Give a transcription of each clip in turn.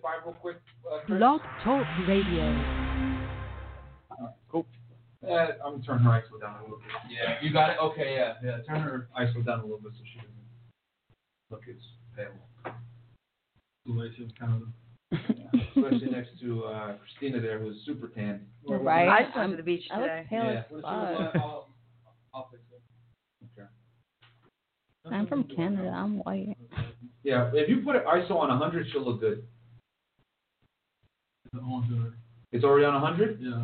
5 real quick? Chris? Blog Talk Radio. Cool. I'm going to turn her ISO down a little bit. Yeah, you got it? Okay, yeah. Turn her ISO down a little bit so she doesn't look as pale. Delicious, kind of. Yeah. Especially next to Christina there, who's super tan. Right. I just went to the beach I today. look pale as fuck. I'll fix it. Okay. I'm from Canada. I'm white. Yeah, if you put an ISO on 100, she'll look good. It's already on 100? Yeah.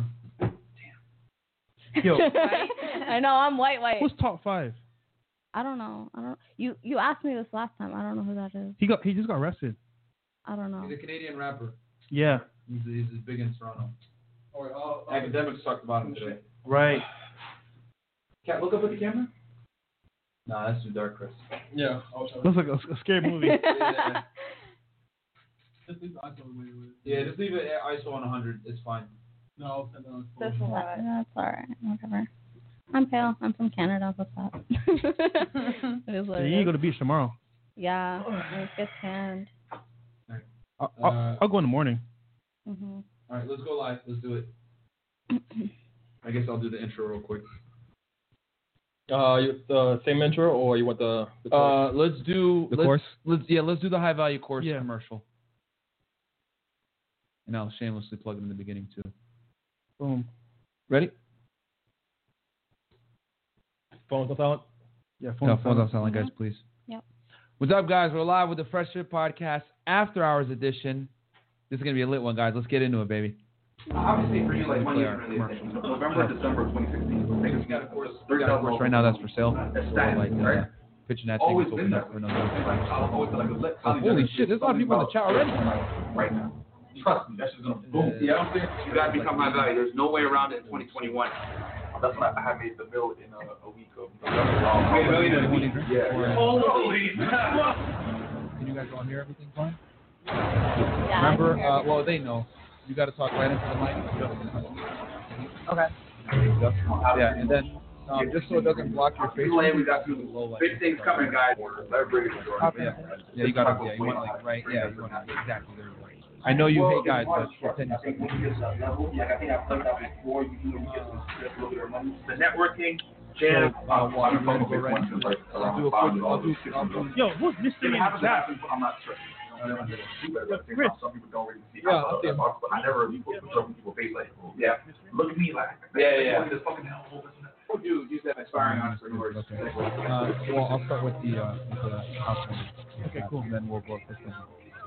Yo, I know. I'm white. who's top 5? I don't know. You asked me this last time. I don't know who that is. He just got arrested. I don't know. He's a Canadian rapper. Yeah. He's big in Toronto. Academics talked about him today. Right. Cat, look up at the camera. Nah, that's too dark, Chris. Yeah. Looks like a scary movie. Yeah. Just leave the ISO away with it. Yeah, just leave it ISO on 100. It's fine. No, I'll send on That's a lot. That's all right. Whatever. I'm pale. I'm from Canada. What's that? It is what it You is. go to the beach tomorrow. Yeah. Let's get tanned. I'll go in the morning. Mm-hmm. All right, let's go live. Let's do it. I guess I'll do the intro real quick. You the same intro, or you want the Let's do The course? Let's do the high value course commercial. And I'll shamelessly plug it in the beginning too. Boom. Ready? Phones on silent? Yeah, Phones on silent, guys, please. Yep. What's up, guys? We're live with the Fresh Fit Podcast After Hours edition. This is going to be a lit one, guys. Let's get into it, baby. Obviously, for you, like, money isn't really a thing. November, December of 2016. Right now, that's for sale. That's status, right? Pitching that Always thing. been that. Holy shit, there's a lot of people in the chat already. Right now. Trust me, that's just going to boom. Yeah, I'm saying? You got to become high value. There's no way around it in 2021. That's when I had made the mill in a week of November. Made a million in a week. Yeah. Holy. Can you guys all hear everything fine? Yeah, Remember, well, they know. You got to talk right into the mic. Okay. Yeah, and then just so it doesn't block your face. We got some big things coming, guys. Yeah, you got to, you want like, right? Yeah, you want to, exactly. There you go. I know you hate guys, but continue. The networking, jam, I'll do a quick, Yo, who's Mr. in the chat? I'm not sure. Chris. Some people don't really see Yeah, how but I never put people's face like, look at me like, this fucking hell. Dude, use that inspiring entrepreneurs. Okay. Well, I'll start with the house one. Okay, cool. And then we'll go this one.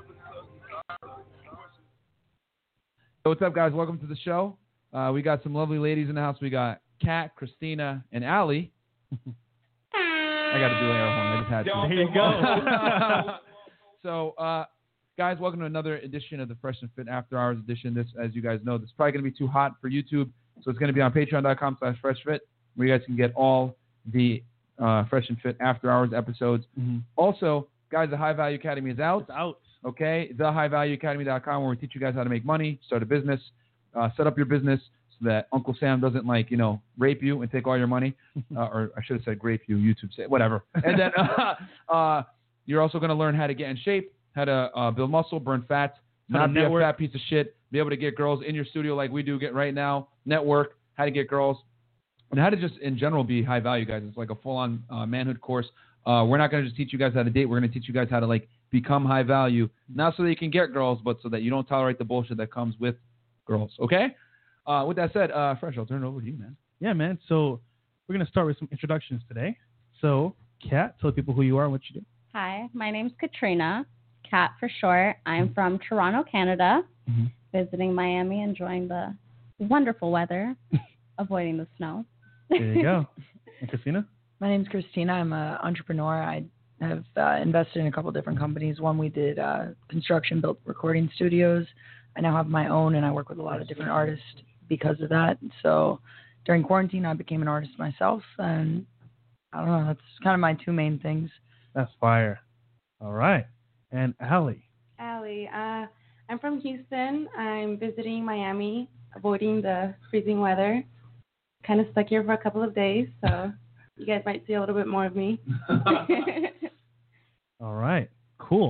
So what's up, guys? Welcome to the show. We got some lovely ladies in the house. We got Kat, Christina, and Allie. I got to do air horn. I just had to. There you go. So, guys, welcome to another edition of the Fresh and Fit After Hours edition. This, as you guys know, this is probably going to be too hot for YouTube, so it's going to be on patreon.com/freshfit, where you guys can get all the Fresh and Fit After Hours episodes. Mm-hmm. Also, guys, the High Value Academy is out. It's out. Okay, thehighvalueacademy.com, where we teach you guys how to make money, start a business, set up your business so that Uncle Sam doesn't, like, rape you and take all your money. Or I should have said grape you, YouTube say, whatever. And then you're also going to learn how to get in shape, how to build muscle, burn fat, not be a fat piece of shit, be able to get girls in your studio like we do get right now, network, how to get girls, and how to just in general be high value, guys. It's like a full-on manhood course. We're not going to just teach you guys how to date. We're going to teach you guys how to, like, become high value, not so that you can get girls, but so that you don't tolerate the bullshit that comes with girls. Okay? With that said, Fresh, I'll turn it over to you, man. Yeah, man. So we're going to start with some introductions today. So, Kat, tell people who you are and what you do. Hi, my name's Katrina, Kat for short. I'm from Toronto, Canada, visiting Miami, enjoying the wonderful weather, avoiding the snow. There you go. And Christina? My name's Christina. I'm an entrepreneur. I have invested in a couple different companies. One, we did construction, built recording studios. I now have my own, and I work with a lot of different artists because of that. So during quarantine, I became an artist myself, and I don't know, that's kind of my two main things. That's fire. All right. And Allie? Allie, I'm from Houston. I'm visiting Miami, avoiding the freezing weather. Kind of stuck here for a couple of days, so you guys might see a little bit more of me. All right. Cool.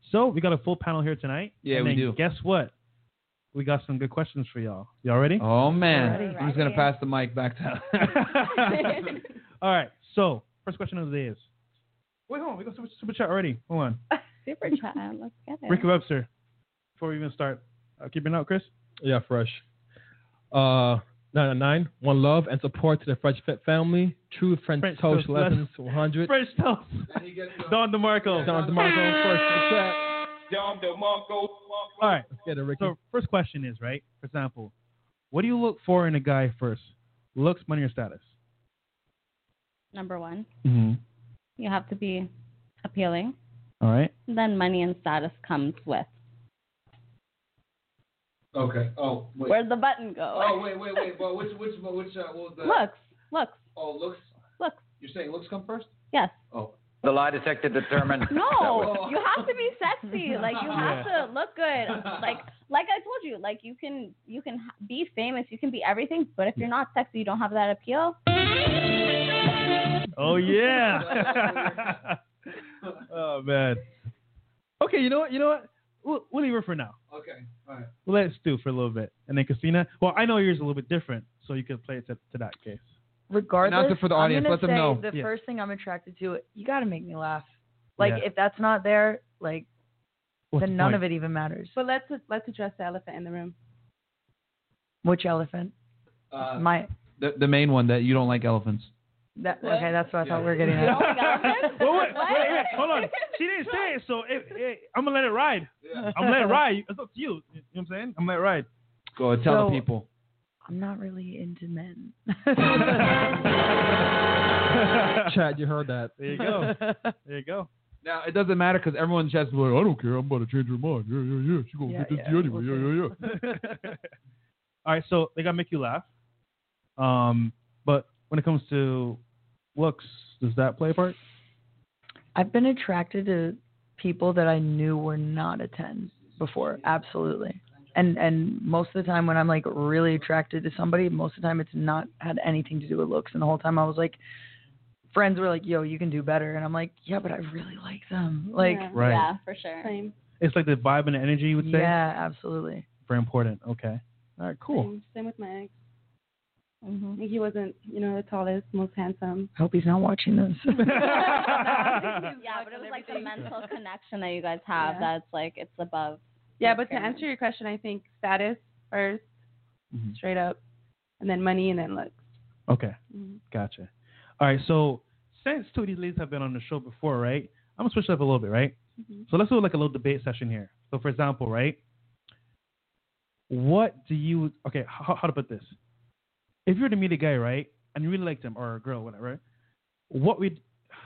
So we got a full panel here tonight. Yeah, and we then do. Guess what? We got some good questions for y'all. Y'all ready? Oh man, Ready. I'm just gonna pass the mic back to. All right. So first question of the day is. Wait, hold on. We got super chat already. Hold on. Super chat. Let's get it. Ricky Webster. Before we even start, keeping out, Chris. Yeah, fresh. 999. One love and support to the Fresh Fit family. True French Toast lessons 100. Fresh Toast. Don DeMarco. Don DeMarco first super chat. All right. Let's get it, Ricky. So first question is, right? For example, what do you look for in a guy first? Looks, money, or status? Number one, Mm-hmm. you have to be appealing. All right. Then money and status comes with. Okay. Oh, wait. Where'd the button go? Oh, wait. Well, which, what was the? Looks. Oh, looks. Looks. You're saying looks come first? Yes. Oh. The lie detector determined. No, you have to be sexy. Like you have to look good. Like I told you, like you can be famous, you can be everything, but if you're not sexy, you don't have that appeal. Oh yeah. Oh man. Okay, you know what? We'll leave her for now. Okay. All right. We'll let Stu for a little bit, and then Christina. Well, I know yours is a little bit different, so you could play it to that case. Regardless, Announce it for the audience. I'm Let them gonna know. say the Yeah. first thing I'm attracted to, you got to make me laugh. Like Yeah. if that's not there, like What's then the none point? of it even matters. But let's address the elephant in the room. Which elephant? My The main one that you don't like elephants. that okay, that's what I thought we were getting You don't at. like elephants? Wait, hold on. She didn't say it, so I'm gonna let it ride. Yeah. I'm gonna let it ride. It's up to you. You know what I'm saying? I'm gonna let it ride. Go tell So- the people. I'm not really into men. Chad, you heard that. There you go. There you go. Now it doesn't matter because everyone's just like, I don't care. I'm about to change her mind. Yeah. She gonna get this Yeah, anyway. Yeah. All right, so they gotta make you laugh. But when it comes to looks, does that play a part? I've been attracted to people that I knew were not a 10 before. Absolutely. And most of the time when I'm like really attracted to somebody, most of the time it's not had anything to do with looks. And the whole time I was like, friends were like, yo, you can do better. And I'm like, yeah, but I really like them. Like, Yeah. Right. Yeah, for sure. Same. It's like the vibe and the energy, you would say? yeah, absolutely. Very important. Okay. All right, cool. Same with my ex. Mm-hmm. He wasn't, the tallest, most handsome. I hope he's not watching this. Yeah, but it was like the mental connection that you guys have Yeah. that's like it's above. Yeah, but to appearance. answer your question, I think status first, Mhm. straight up, and then money, and then looks. Okay. Mhm. Gotcha. All right, so since two of these ladies have been on the show before, right? I'm gonna switch it up a little bit, right? Mhm. So let's do like a little debate session here. So for example, right? What do you how to put this? If you were to meet a guy, right, and you really liked him or a girl, whatever, what would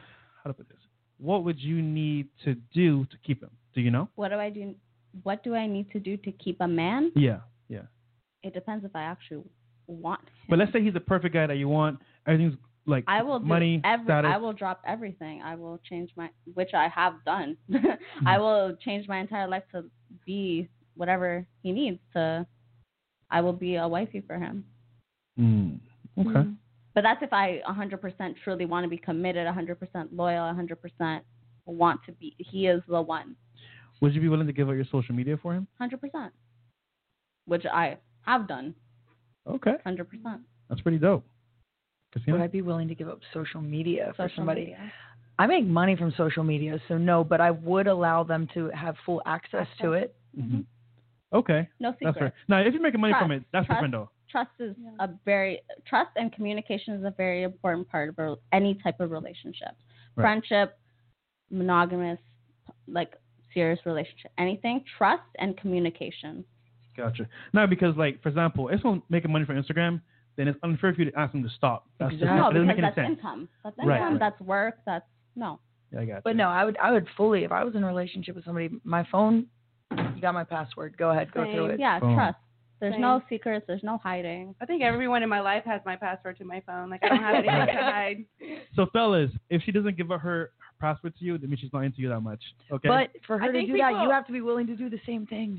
you need to do to keep him? Do you know? What do I do? What do I need to do to keep a man? Yeah. It depends if I actually want him. But let's say he's the perfect guy that you want. Everything's like I will do money, status. I will drop everything. I will change which I have done. I will change my entire life to be whatever he needs to. I will be a wifey for him. Okay. Mhm. But that's if I 100% truly want to be committed, 100% loyal, 100% want to be. He is the one. Would you be willing to give up your social media for him? 100%. Which I have done. Okay. 100%. That's pretty dope. Would Christina? I be willing to give up social media for Social somebody? media. I make money from social media, so no, but I would allow them to have full access to it. Mhm. Okay. No secret. That's fair. Now, if you're making money from it, that's Trust. different though. Trust is trust and communication is a very important part of any type of relationship. Right. Friendship, monogamous, like serious relationship, anything. Trust and communication. Gotcha. No, because like for example, if someone's making money from Instagram, then it's unfair for you to ask them to stop. That's just, Exactly. No, it doesn't because make any that's sense. income. That's Right, income. right. That's work. That's no. Yeah, I got you. But no, I would fully, if I was in a relationship with somebody, my phone, you got my password. Go ahead, go through it. Yeah, Boom. trust. There's Same. no secrets. There's no hiding. I think everyone in my life has my password to my phone. Like I don't have anything to hide. So fellas, if she doesn't give up her password to you, that means she's not into you that much. Okay. But for I her to think do that, people- you have to be willing to do the same thing.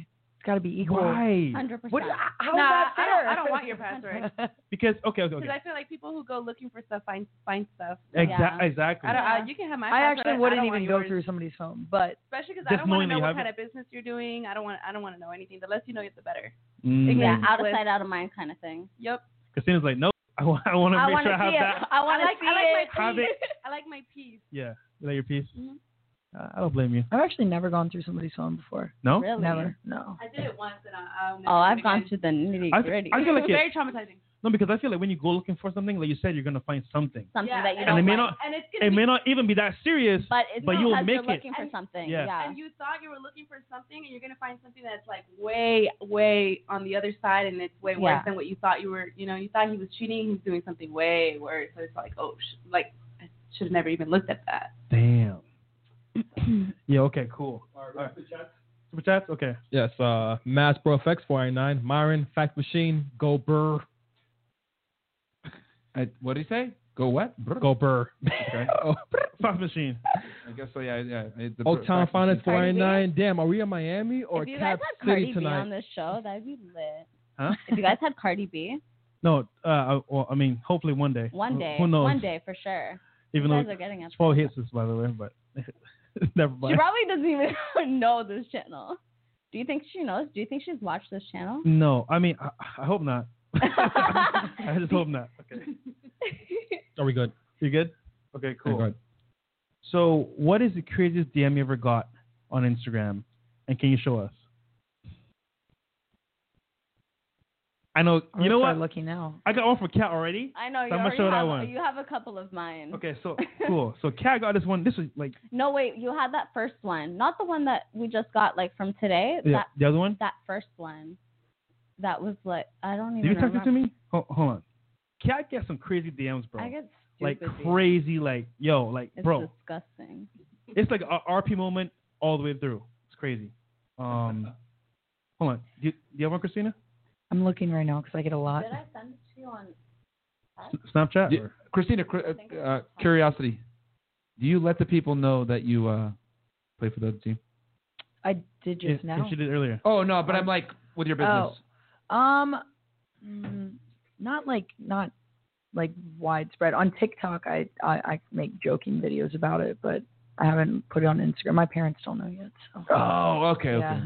It's got to be equal. Why? 100%. What? How is Nah, that fair? I don't want your password. Because okay. Because I feel like people who go looking for stuff find stuff. Yeah. Exactly. You can have my I password. actually I wouldn't don't even want go yours. through somebody's phone, but Especially because Just I don't want knowing to that know you what have kind of business you're doing. I don't want to know anything. The less you know, the better. Mm. Yeah, Exactly. out of sight, out of mind kind of thing. Yep. Christina's like, no, I want to make wanna sure I have see it. that. I want to like see my it. Have it. I like my piece. Yeah. You like your piece? Mhm. I don't blame you. I've actually never gone through somebody's phone before. No? Really? Never. No. I did it once and I'll never Oh, do it I've gone again. to the nitty gritty. I feel like It's it. very traumatizing. No, because I feel like when you go looking for something, like you said, you're gonna find something. Something Yeah, that you and don't it may like. not. And it's gonna It be may not even be that serious. But it's but because you'll you're make it. looking for something. Yeah. Yeah. And you thought you were looking for something, and you're gonna find something that's like way, way on the other side, and it's way worse Yeah. than what you thought you were. You know, you thought he was cheating, he's doing something way worse. So it's like, oh, like I should have never even looked at that. Damn. Yeah. Okay. Cool. All right. Super chats. Okay. Yes, Mass Bro FX 499, Myron, Fact Machine, Go Burr, What did he say? Go what? Brr. Go Burr. Okay. Fax machine. I guess so. Yeah. The Old Town fax Finance machine. 499. Damn, are we in Miami or If you guys Cap had Cardi City B tonight? on this show, that'd be lit. Huh? If you guys had Cardi B, No. Well, I mean, hopefully one day. one day, Who knows? one day for sure. Even you though guys are getting it. she probably hates this, by the way, but never She mind. probably doesn't even know this channel. Do you think she knows? Do you think she's watched this channel? No, I mean, I hope not. I just hope not. Okay. Are we good? You good? Okay, cool. Good. So, what is the craziest DM you ever got on Instagram, and can you show us? I know. You know what? Looking now. I got one for Kat already. I know. So You I'm gonna show already that have, one. You have a couple of mine. Okay, so cool. So Kat got this one. This is like No, wait. You had that first one, not the one that we just got like from today. yeah, the other one. That first one. That was like I don't even. Did you text remember. it to me? Hold on. Kat gets some crazy DMs, bro. I get like stupid. crazy, like yo, like It's bro. disgusting. It's like a RP moment all the way through. It's crazy. Hold on. Do you have one, Christina? I'm looking right now because I get a lot. Did I send it to you on? Snapchat? Yeah. Or? Christina, curiosity. Do you let the people know that you play for the other team? I did just Yeah, now. she did earlier. Oh no, but I'm like with your business. Not like widespread. On TikTok, I make joking videos about it, but I haven't put it on Instagram. My parents don't know yet. So. Oh, okay. Yeah.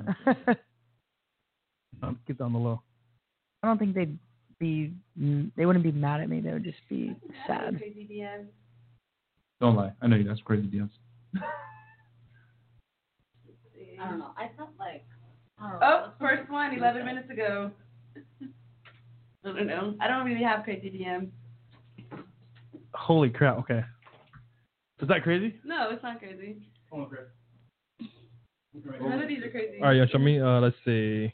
Get down the low. I don't think they wouldn't be mad at me. They would just be sad. Crazy DMs. Don't lie. I know you. That's crazy DMs. I don't know. I felt like. Oh, first one, 11 minutes ago. I don't know. I don't really have crazy DMs. Holy crap. Okay. Is that crazy? No, it's not crazy. Hold on, Chris. None of these are crazy. All right, you show me. Let's see.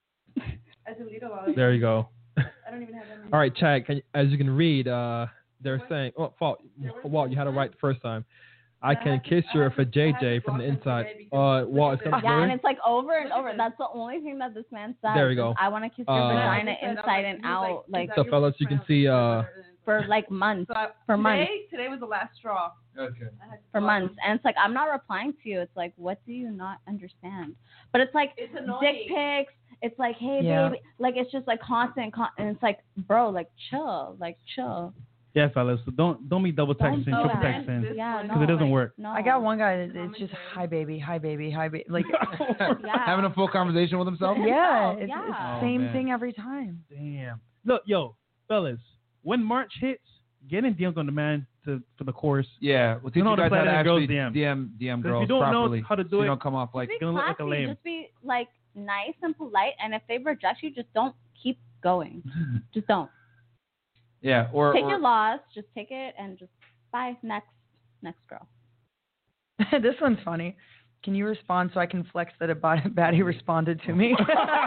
I deleted all of them. There you go. I don't even have them. All right, Chad. As you can read, they're saying, "Oh, Walt, you had it right the first time. I can kiss you for JJ from the inside." Walt, it's gonna Yeah, and blur. it's like over and over. That's the only thing that this man says. There we go. I want to kiss your vagina I said, inside I'm and like, out, he's like So, fellas, you can see. for like months, So for months. Today was the last straw. Okay. I had to for go months, on. and it's like I'm not replying to you. It's like, what do you not understand? But it's like It's dick annoying. pics. It's like, hey Yeah. baby, like it's just like constant, and it's like, bro, like chill. Yeah, fellas. So don't be double texting, Don't triple do that. texting. Yeah, no, Because it doesn't like, work. No. I got one guy that it's just hi baby, hi baby, hi baby, like Yeah. Having a full conversation with himself. yeah, it's Yeah. the Oh, same man. thing every time. Damn. Look, yo, fellas. When March hits, get in DMs on demand for the course. Yeah, we'll teach You know you how to guys how play to that girls' actually DM. DM If girls you don't know properly. how to so do you it, don't come off like Just be gonna look like a classy. lame. Just be like nice and polite, and if they reject you, just don't keep going. Just don't. yeah, or Take your loss. Just take it and just bye. Next girl. This one's funny. Can you respond so I can flex that a baddie responded to me?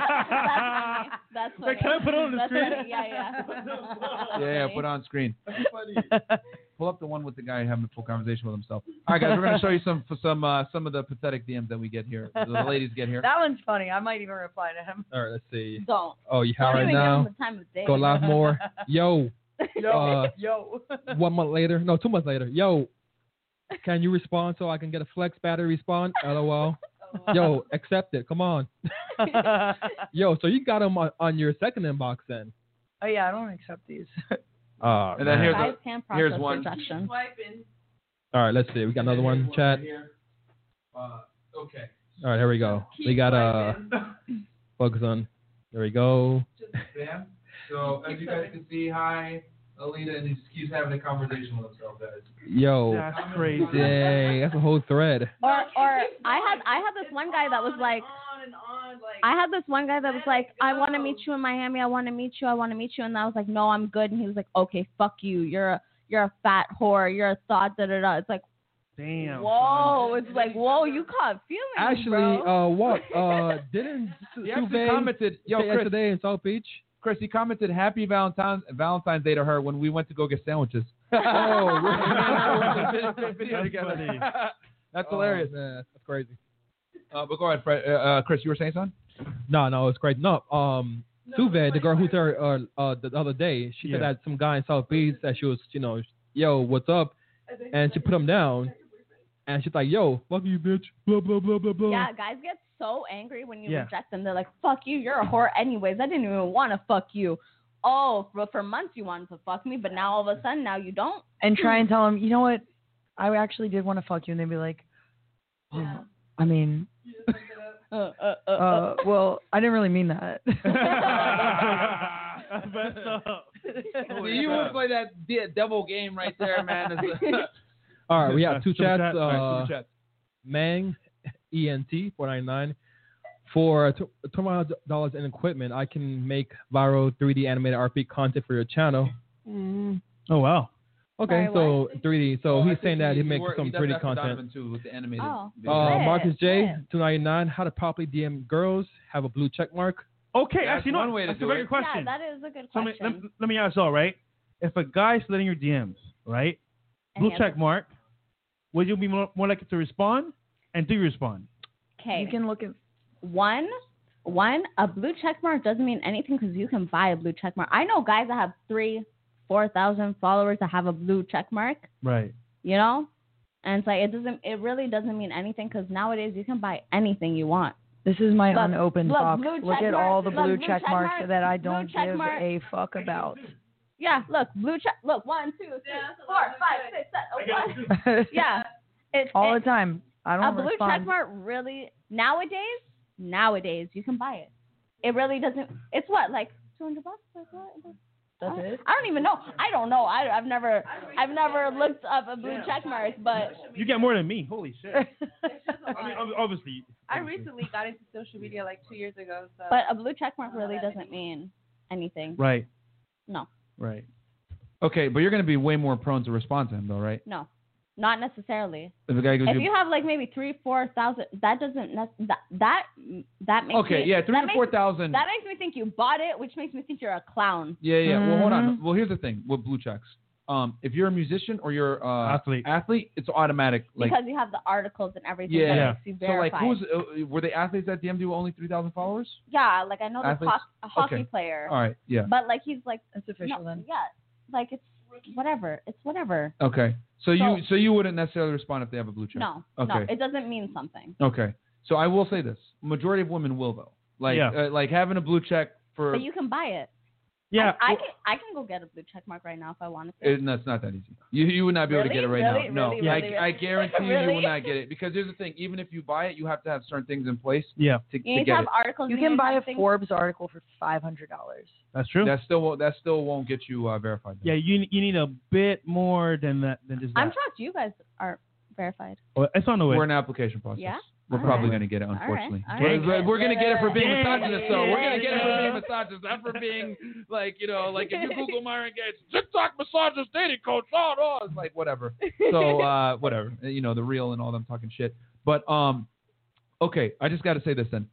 That's funny. Wait, can I put it on the That's screen? funny. Yeah. yeah, put on screen. Pull up the one with the guy having a full conversation with himself. All right, guys, we're gonna show you some of the pathetic DMs that we get here. The ladies get here. That one's funny. I might even reply to him. All right, let's see. Don't. Oh, you have Don't right even give now. them the time of day. Go live more. Yo. Yo, 1 month later. No, 2 months later. Yo. Can you respond so I can get a flex battery respond? LOL. Yo, accept it. Come on. Yo, so you got them on your second inbox then. Oh yeah, I don't accept these. And then here's Guys can process here's one. rejection. All right, let's see. We got another one. Chat. Okay. All right, here we go. We got focus on. There we go. Bam. So as you guys can see, hi, Alita, and he keeps having a conversation with himself, guys. Yo, That's crazy. dang, that's a whole thread. Or I had this one guy that was like, I had this one guy that was like, I want to meet you in Miami. I want to meet you. And I was like, no, I'm good. And he was like, okay, fuck you. You're a fat whore. You're a thought. Da da da. It's like, Damn. whoa. It's like, whoa. You caught feelings, Actually, bro. what? Didn't He actually Suve commented, yo, say Chris, today in South Beach? Chris, he commented Happy Valentine's Day to her when we went to go get sandwiches. Oh, Video That's together. funny. That's hilarious. Oh, man, that's crazy. But go ahead, Fred. Chris, you were saying something? No, it's great. No, Suve, the girl who's there the other day, she said that some guy in South Beach that she was, yo, what's up? And she put him down, and she's like, yo, fuck you, bitch, blah, blah, blah, blah, blah. Yeah, guys get so angry when you reject them. They're like, fuck you. You're a whore anyways. I didn't even want to fuck you. Oh, for months you wanted to fuck me, but now all of a sudden, now you don't? And try and tell them, you know what? I actually did want to fuck you. And they'd be like, oh, I mean, well, I didn't really mean that. Messed up. You want to play that devil game right there, man. All right, we have two Super chats. chat. All right, super chat. Mang, ENT, 499. For $20 in equipment, I can make viral 3D animated RP content for your channel. Oh, wow. Okay, Sorry, so 3D. So he's saying that he makes some he does 3D that for content. Donovan too, with the animated. Oh. video. Lit, Marcus J, lit. 299. How to properly DM girls? Have a blue check mark. Okay, That's actually, one way to that's do a very it. good question. Yeah, that is a good So question. let me ask y'all, right? If a guy slid in your DMs, right, And blue he has check mark, would you be more likely to respond? And do you respond? Okay. You can look at One, a blue check mark doesn't mean anything because you can buy a blue check mark. I know guys that have 3,000-4,000 followers that have a blue check mark, Right. you know? And it's like, it really doesn't mean anything because nowadays you can buy anything you want. this is my Look, unopened look, box. blue Look check at all mark, the look, blue blue check check marks mark, that I blue don't check give mark. a fuck about. Yeah, look, blue check. Look, 1, 2, 3, 4, 5, 6, 7, 1. Yeah. All the time. I A don't blue respond. check mark really, nowadays, you can buy it. It really doesn't, it's what, like $200? Like what? That's it? I don't even know. I don't know. I've never looked up a blue check mark, but You get more than me. Holy shit. I mean, obviously. I recently got into social media like 2 years ago. So. but a blue check mark really doesn't mean anything. Right. No, Right. Okay, but you're going to be way more prone to respond to him, though, right? no, not necessarily. If a guy gives If you have like maybe 3,000-4,000, that doesn't that makes okay, me, yeah, 3,000 that to makes- 4,000. That makes me think you bought it, which makes me think you're a clown. Yeah. Well, hold on. Mhm. Well, here's the thing with blue checks. If you're a musician or you're Athlete. it's automatic. Like, Because you have the articles and everything yeah. that makes you So like, verified. were they athletes that DM'd you only 3,000 followers? Yeah, like I know this Athletes? a hockey Okay. player. All right. Yeah. But like he's like That's official no, then. Yeah, like it's whatever. It's whatever. Okay. So you wouldn't necessarily respond if they have a blue check. No, Okay. it doesn't mean something. Okay. So I will say this: majority of women will though. Like Yeah. like having a blue check for. But you can buy it. Yeah. I can go get a blue check mark right now if I wanted to. That's not that easy. You would not be able to get it right Really? now. Really? No, Really? I guarantee you Really? will not get it because here's the thing: even if you buy it, you have to have certain things in place Yeah. to You need to get have it. articles. You need can to buy a have things- Forbes article for $500. That's true. That still won't get you verified. though. Yeah, you need a bit more than that than just that. I'm shocked you guys aren't verified. Well, it's on the way. We're in the application process. Yeah? We're All probably right. going to get it, All right. unfortunately. All right. We're going to get it for being Yeah. misogynist, though. We're going to get it for Yeah. being misogynist, not for being, like, like if you Google Myron Gates, TikTok misogynist dating coach, oh, it's like, whatever. So, whatever. The real and all them talking shit. But, okay, I just got to say this then.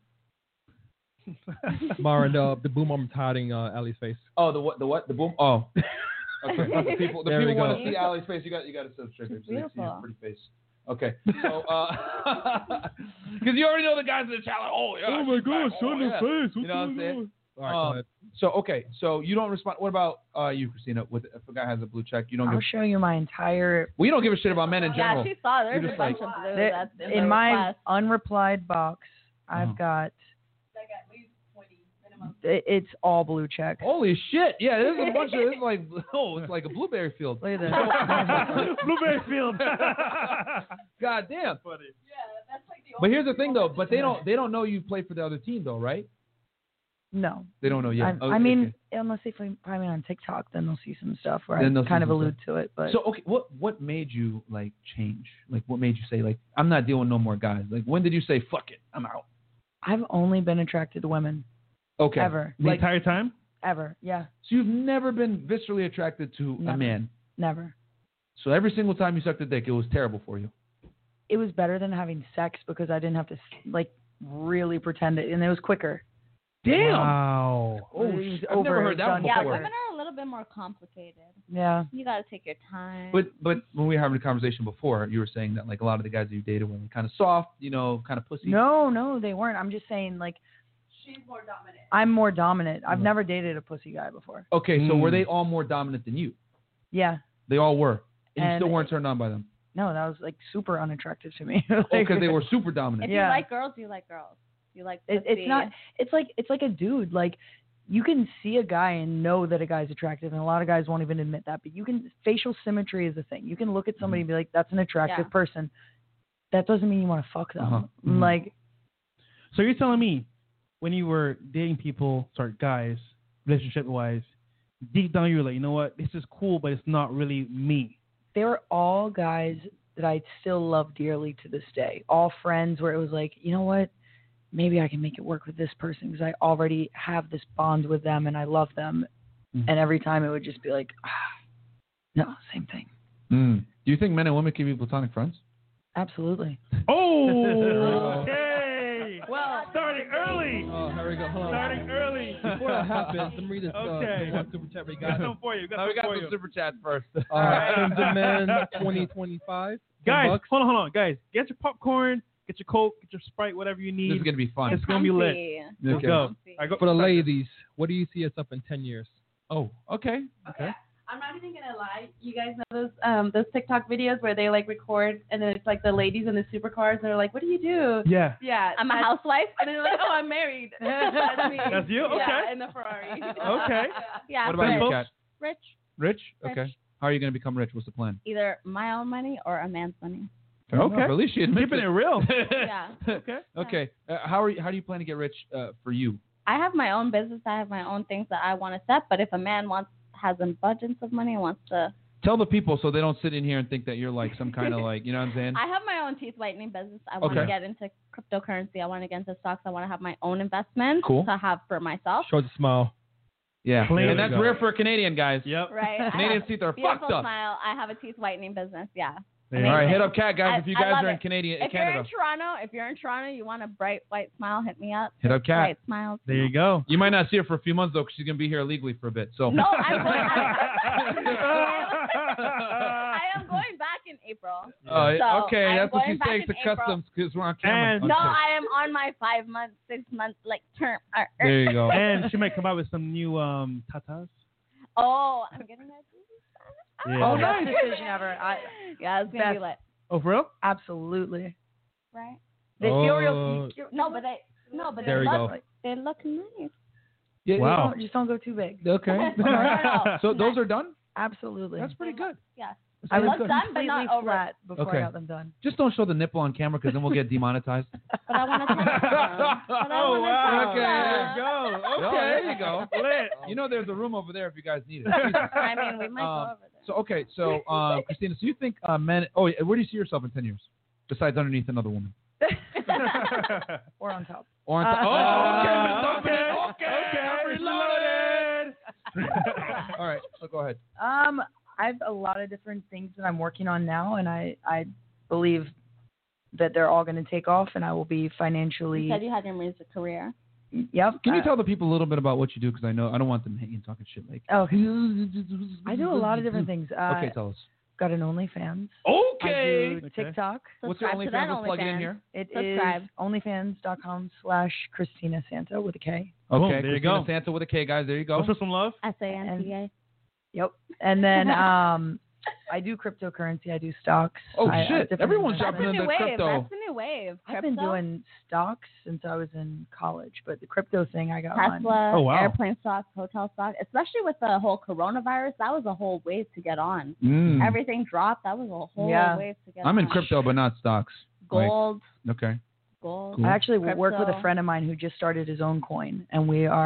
Mara, the boom arm's hiding Ali's face. Oh, the what? The boom? Oh. Okay. The people There we want go. to see Ali's face. You got to subscribe so they see his beautiful. pretty face. Okay. So, because you already know the guys in the channel. Oh, yeah. Oh my gosh, oh, on the yeah. face. You know what I'm saying? All right, go ahead. So you don't respond. What about you, Christina? If a guy has a blue check, you don't I'll give. show you my entire. Well, you don't give a shit about men in general. Yeah, she saw. There's You're a just bunch like- of blue. There- That's in my request. unreplied box, I've Uh-huh. got. It's all blue checks. Holy shit! Yeah, there's a bunch of. It's like a blueberry field. Look at this. Blueberry field. God damn. Funny. But here's the thing, though. But they don't know you play for the other team, though, right? No. They don't know yet. I mean, unless they find me on TikTok, then they'll see some stuff where Then they'll I see kind of some allude to it. But So okay, what made you like change? Like, what made you say like, I'm not dealing with no more guys? Like, when did you say fuck it, I'm out? I've only been attracted to women. Okay. Ever. The entire time? Ever. Yeah. So you've never been viscerally attracted to a Never. man. Never. So every single time you sucked a dick, it was terrible for you. It was better than having sex because I didn't have to like really pretend it, and it was quicker. Damn. Wow. Oh, It was I've never heard that one done Yeah, before. women are a little bit more complicated. Yeah. You gotta take your time. But when we were having a conversation before, you were saying that like a lot of the guys that you dated were kind of soft, kind of pussy. No, they weren't. I'm just saying like. I'm more dominant. I've never dated a pussy guy before. Okay, so were they all more dominant than you? Yeah. They all were, and you And- still weren't turned on by them. No, that was like super unattractive to me. Because they were super dominant. if yeah. you like girls, you like girls. You like It's pussy. not. It's like a dude. Like you can see a guy and know that a guy's attractive, and a lot of guys won't even admit that. But you can. Facial symmetry is a thing. You can look at somebody and be like, "That's an attractive Yeah. person." That doesn't mean you want to fuck them. Uh-huh. Mhm. Like So you're telling me when you were dating people, guys, relationship-wise, deep down you were like, you know what, this is cool, but it's not really me. they were all guys that I still love dearly to this day. All friends where it was like, you know what? Maybe I can make it work with this person because I already have this bond with them and I love them. Mhm. And every time it would just be like, no, same thing. Do you think men and women can be platonic friends? Absolutely. Oh, okay. Well, Starting early. Oh, here we go. Hold on. Starting early. Before that happens, let me read this Okay. the one super chat we Got got. something for you. Got No, we something got for some you. super chats first. Sons of Men 2025. Guys, $10. hold on. Guys, get your popcorn, get your Coke, get your Sprite, whatever you This need. is gonna be fun. It's gonna be lit. comfy. Let's Okay. go. All right, go. For the ladies, what do you see us up in 10 years? Oh, okay. I'm not even gonna lie. You guys know those TikTok videos where they like record and then it's like the ladies in the supercars and they're like, "What do you do?" Yeah. Yeah, I'm a that's- housewife. And then they're like, "Oh, I'm married." That's me. That's you? Okay. Yeah, in the Ferrari. Okay. Yeah, What about you, rich. Kat? Rich. Rich? Rich. Okay. How are you gonna become rich? What's the plan? Either my own money or a man's money. Fair Okay. enough. At least she admits Keeping it real. Yeah. Okay. Okay. How do you plan to get rich for you? I have my own business. I have my own things that I want to set. But if a man has an abundance of money and wants to, Tell the people so they don't sit in here and think that you're like some kind of like, you know what I'm saying? I have my own teeth whitening business. I want Okay. to get into cryptocurrency. I want to get into stocks. I want to have my own investments Cool. to have for myself. Show the smile. Yeah. Clean. And that's There we go. rare for a Canadian, guys. Yep. Right. I Canadian have teeth are beautiful fucked up. smile. I have a teeth whitening business. Yeah. There you All right, Amazing. hit up Kat, guys. If you I guys love are in it. Canada, If you're in Canada, Toronto, you want a bright white smile, hit me up. hit up Kat. Bright smiles. There you go. You might not see her for a few months though, because she's gonna be here illegally for a bit. So. No, I am going back in April. So, okay, I'm that's what going she's back saying in to April. customs because we're on camera. And- No, Okay. I am on my 5 month, 6 month like term. There you go. And she might come out with some new tatas. Oh, I'm getting that. Yeah. Oh, best decision ever. Yeah, it's gonna be Best. lit, Oh, for real? Absolutely. right? The Oh. No, but There we go. they look nice. Yeah, Wow. Just don't go too big. Okay. No. So those are done. Absolutely. That's pretty good. Yeah. That's I pretty was look good. done, but completely not over. flat before Okay. I got them done. Just don't show the nipple on camera because then we'll get demonetized. But I want to touch them. But I Oh, wanna wow. touch Okay, them. There you go. Oh, Okay. there you go. Lit. You know, there's a room over there if you guys need it. I mean, we might go over there. So okay, so Christina, so you think men? Oh, yeah, where do you see yourself in 10 years? Besides underneath another woman, Or on top. or on top? Okay. I'm reloaded. All right, so go ahead. I have a lot of different things that I'm working on now, and I believe that they're all going to take off, and I will be financially. You said you had your music career. Yep. Can you tell the people a little bit about what you do? Because I know I don't want them hating talking shit like. Oh, I do a lot of different things. Okay, tell us. got an OnlyFans. Okay. I do TikTok. What's your Subscribe to that OnlyFans? We'll plug it in OnlyFans. here. It Subscribe. is onlyfans.com/Christina Santa with a K. Boom, Okay, there you Christina go. Santa with a K, guys. There you go. Let's show some love. SANTA. Yep. And then I do cryptocurrency. I do stocks. Oh, I have shit. different Everyone's That's jumping the into new wave. crypto. That's the new wave. I've been Crypto, doing stocks since I was in college, but the crypto thing I got on. Tesla, Oh, wow. airplane stocks, hotel stocks, especially with the whole coronavirus. That was a whole wave to get on. Mm. Everything dropped. That was a whole Yeah. wave to get I'm on. in crypto, but not stocks. Gold. Okay. Gold. Cool. I actually work with a Crypto. friend of mine who just started his own coin, and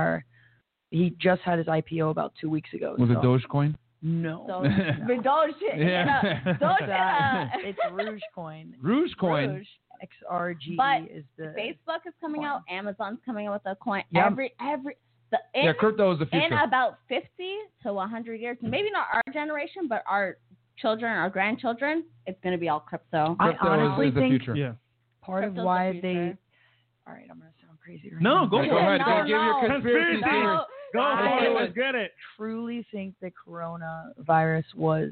he just had his IPO about 2 weeks ago. Was it so- Dogecoin? No. So, but Doge. Yeah. Doge. It's Rouge Coin. Rouge coin. Rouge. XRGE But is the. Facebook is coming coin. out. Amazon's coming out with a coin. Yep. Yeah, crypto is the in future. about 50 to 100 years, maybe not our generation, but our children, our grandchildren, it's going to be all crypto. I Crypto honestly is the think future. Yeah. part of Crypto's the why future. they. All right, I'm gonna sound crazy. Right No, now. go Go for ahead. it. No, Give your no. conspiracy Conspiracy. theory. Go I for it. would- Let's get it. Truly think the coronavirus was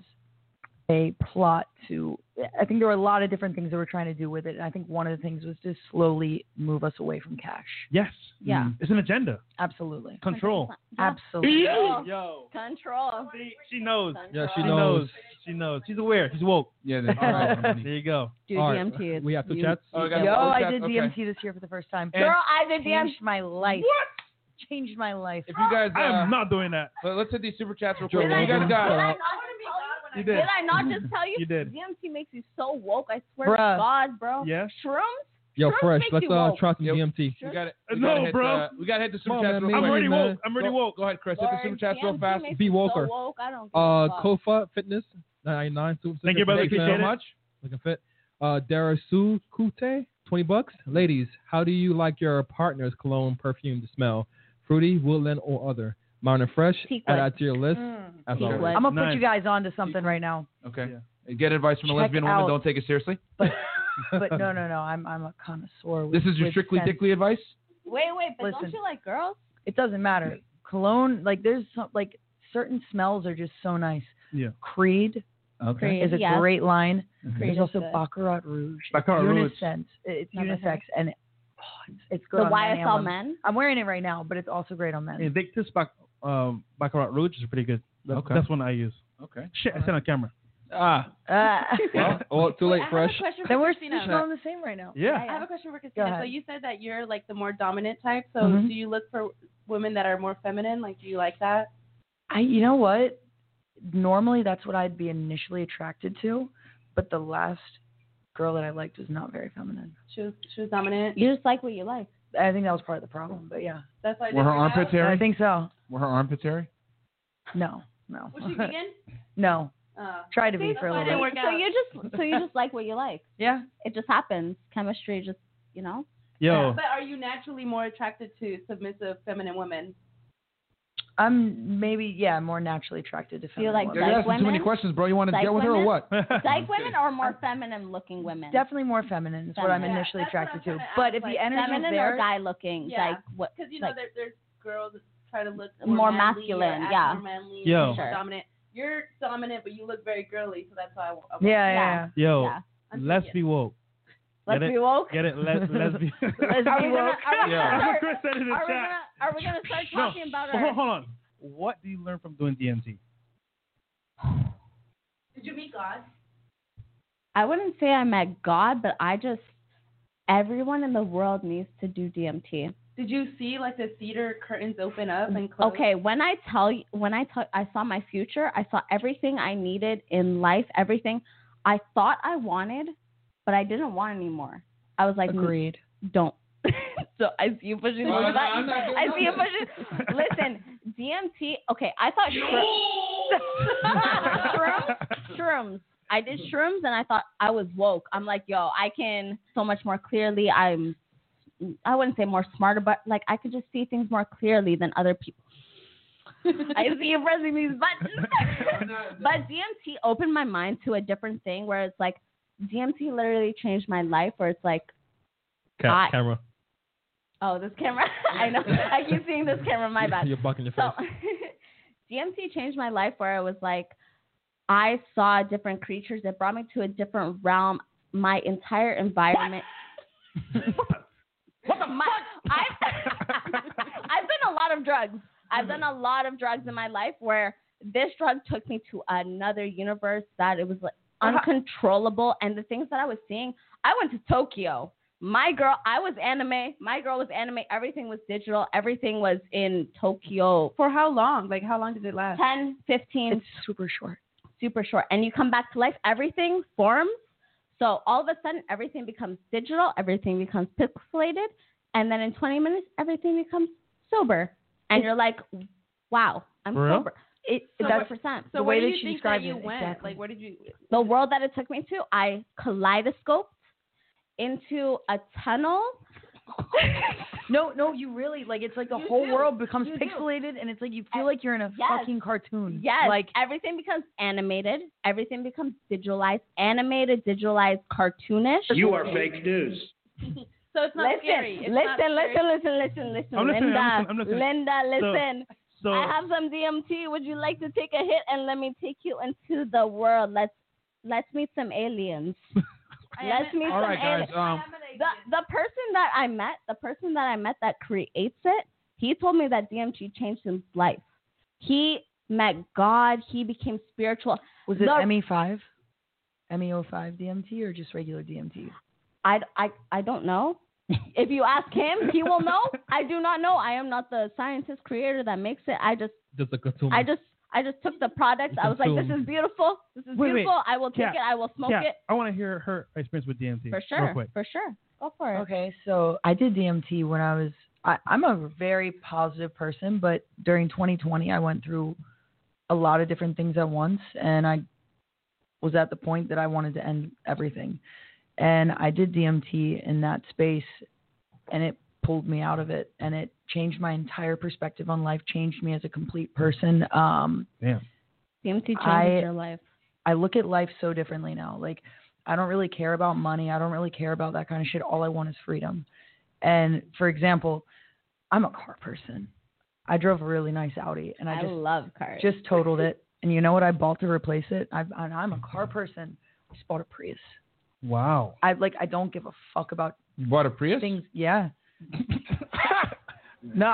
a plot to. I think there were a lot of different things they were trying to do with it, and I think one of the things was to slowly move us away from cash. Yes. Yeah. It's an agenda. Absolutely. Control. Absolutely. Yo. Control. She knows. Yeah, She knows. She knows. She's aware. She's woke. Yeah. That's All right. right. There you go. Do All right, DMT. It's we have two you- chats. Oh, we got Yo, one I chat. did Okay. DMT this year for the first time. And- Girl, I did DMT. Changed my life. What? Changed my life. If you guys, I'm not doing that. let's hit these super chats real Joe quick. You Rogan. guys got. Did I not You Did did. I not just tell you? You did. DMT makes you so woke. I swear Bruh. to God, bro. Yeah. Shrooms? Yo, Shrooms Fresh, make let's you woke. try some Yep. DMT. We got it. No, bro. We got to hit the super Come on, chats man, real me quick. I'm already man. woke. I'm already Go- woke. Go ahead, Chris. Hit the super Lord, chats real DMT fast. makes Be you woker. So woke. I don't give a fuck. Kofa Fitness, 99. Thank you, brother. Thank you so Appreciate it. much. Looking fit. Darasu Kute, $20. Ladies, how do you like your partner's cologne perfume to smell? Fruity, woodland, or other? Modern Fresh, Teakwood. add that to your list. As Teakwood. always. I'm gonna Nice. put you guys on to something right now. Okay. Get advice from a Check lesbian woman. out- Don't take it seriously. But no. I'm a connoisseur. This is your with strictly scent. dickly advice. Wait, but Listen. don't you like girls? It doesn't matter. Cologne, like there's some, like certain smells are just so nice. Yeah. Creed Okay. is a Yes. great line. Creed There's is also good. Baccarat Rouge. Baccarat it's Rouge. unisex. It's Never unisex, heard. and it's good The on many YSL of them. men? I'm wearing it right now, but it's also great on men. Invictus Baccarat Rouge is pretty good. Okay. That's one I use. Okay. Shit, I said on camera. Well, too late, I have Fresh. a question then for we're Christina. smelling the same right now. Yeah. I have a question for Go Christina. ahead. So you said that you're like the more dominant type. So Mhm. do you look for women that are more feminine? Like, do you like that? You know what? Normally that's what I'd be initially attracted to, but the last girl that I liked was not very feminine. She was dominant. You just like what you like. I think that was part of the problem, but yeah, That's why. it Were her didn't work armpits out? hairy? I think so. Were her armpits hairy? No. Was she vegan? No. Tried to be See, for a that's why little it bit. didn't work out. So you just like what you like. Yeah. It just happens. Chemistry just, you know. Yo. But are you naturally more attracted to submissive feminine women? I'm maybe more naturally attracted to Do you feminine like women. You're Dyke asking too many women? questions, bro. You want to Dyke get with her or women? what? Dyke women or more feminine looking women? Definitely more feminine is what I'm Feminine. initially Yeah, that's attracted what I'm to. trying to But ask, if the like, energy's Feminine there, or guy looking? Yeah. Like what? Because you know like, there's girls that try to look More manly masculine, or act yeah. more manly, Yo. more Sure. dominant. You're dominant, but you look very girly, so that's why I yeah. Yo. Yeah. Let's be woke. Let's Get it? be woke. Get it? Let's be. Let's be Are we woke. gonna Yeah. start- Chris said in the are we chat. gonna start No. talking about Hold our? on, hold on. What do you learn from doing DMT? Did you meet God? I wouldn't say I met God, but everyone in the world needs to do DMT. Did you see like the theater curtains open up and close? Okay, when I saw my future, I saw everything I needed in life, everything I thought I wanted, but I didn't want anymore. I was like, Agreed. don't. So I see you pushing Oh, the no, button. I'm not doing I see you nothing. pushing. Listen, DMT. Okay, I thought shrooms. I did shrooms and I thought I was woke. I'm like, yo, I can so much more clearly. I wouldn't say more smarter, but like I could just see things more clearly than other people. I see you pressing these buttons. But DMT opened my mind to a different thing where it's like DMT literally changed my life where it's like, Camera. oh, this camera. I know. I keep seeing this camera. My bad. You're bucking your face. So DMT changed my life where it was like, I saw different creatures. It brought me to a different realm. My entire environment. What the fuck? I've done a lot of drugs. I've done a lot of drugs in my life where this drug took me to another universe that it was like uncontrollable. And the things that I was seeing, I went to Tokyo. I was anime. My girl was anime. Everything was digital. Everything was in Tokyo. For how long? Like, how long did it last? 10, 15. It's super short. Super short. And you come back to life. Everything forms. So all of a sudden, everything becomes digital. Everything becomes pixelated. And then in 20 minutes, everything becomes sober. And you're like, wow, I'm sober. That's percent. So where did you think that you went? Exactly. Like, where did you? The world that it took me to, I kaleidoscoped into a tunnel. No, you really, like, it's like the whole world becomes pixelated, and it's like you feel like you're in a fucking cartoon. Yes. Like, everything becomes animated. Everything becomes digitalized, animated, digitalized, cartoonish. You are fake news. So it's not scary. It's not Listen. I'm listening. Linda, listen. So I have some DMT. Would you like to take a hit and let me take you into the world? Let's meet some aliens. Let's meet some aliens. The person that I met that creates it, he told me that DMT changed his life. He met God. He became spiritual. Was it ME5? ME05 DMT or just regular DMT? I don't know. If you ask him, he will know. I do not know. I am not the scientist creator that makes it. I just took the product. I was like, this is beautiful. This is beautiful. I will take it. I will smoke it. I want to hear her experience with DMT. For sure. Real quick. For sure. Go for it. Okay, so I did DMT when I'm a very positive person, but during 2020, I went through a lot of different things at once, and I was at the point that I wanted to end everything. And I did DMT in that space, and it pulled me out of it, and it changed my entire perspective on life, changed me as a complete person. Damn. DMT changed your life. I look at life so differently now. Like, I don't really care about money. I don't really care about that kind of shit. All I want is freedom. And, for example, I'm a car person. I drove a really nice Audi, and I love cars. Just totaled it. And you know what I bought to replace it? I'm a car person. I just bought a Prius. Wow. I don't give a fuck about. You bought a Prius? Things, yeah. No,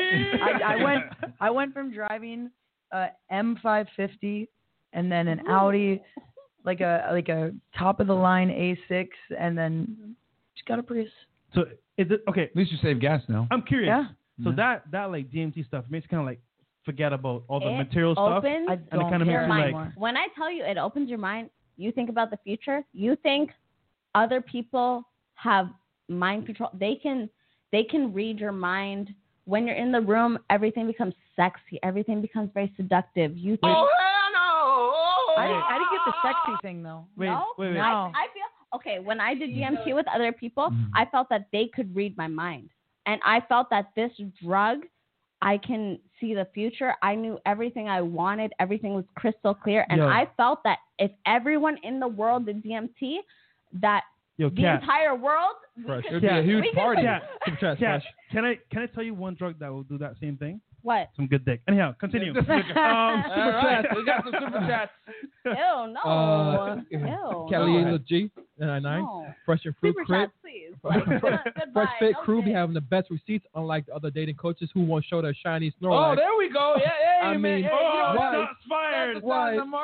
I went from driving a M550 and then an Audi, like a top of the line A6, and then just got a Prius. So is it okay? At least you save gas now. I'm curious. Yeah. So that like DMT stuff makes you kind of like forget about all the material stuff, and it kind of makes you like. When I tell you it opens your mind, you think about the future. You think other people have mind control. They can read your mind. When you're in the room, everything becomes sexy. Everything becomes very seductive. You think, I didn't get the sexy thing though. Wait. I feel okay. When I did DMT with other people, I felt that they could read my mind, and I felt that this drug, I can see the future. I knew everything I wanted. Everything was crystal clear, and I felt that if everyone in the world did DMT, that the entire world would be a huge party. Can I tell you one drug that will do that same thing? What? Some good dick. Anyhow, continue. Super chat. We got some super chats. Ew, no. Ew. Kelly G, 99. No. Fresh and Fruit Super Crib. chat, please. Fresh Fit Crew be having the best receipts, unlike the other dating coaches who won't show their shiny Snorlax. Oh, there we go. Yeah, I mean, shots fired. Why? From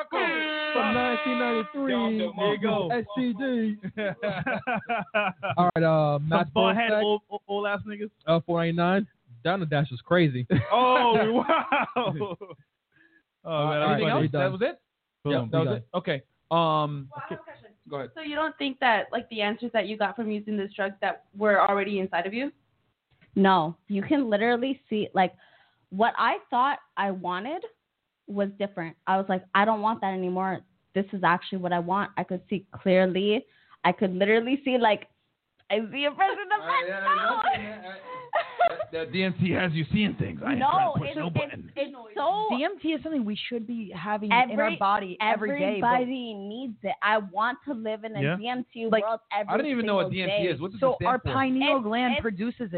1993. There you go. SCD. All right, Matt Ballhead, old ass niggas. 499. Down the Dash was crazy. Oh, wow. Oh, man. Anything else? That was it? Yeah, that was it? Okay. Well, I have a question. Go ahead. So you don't think that like the answers that you got from using this drug that were already inside of you? No, you can literally see like what I thought I wanted was different. I was like, I don't want that anymore. This is actually what I want. I could see clearly. I could literally see like I see a person in the front. That DMT has you seeing things. It's so. DMT is something we should be having in our body every day. Everybody needs it. I want to live in a DMT world every I don't even know what DMT day. is. What does it so stand our for? pineal gland produces it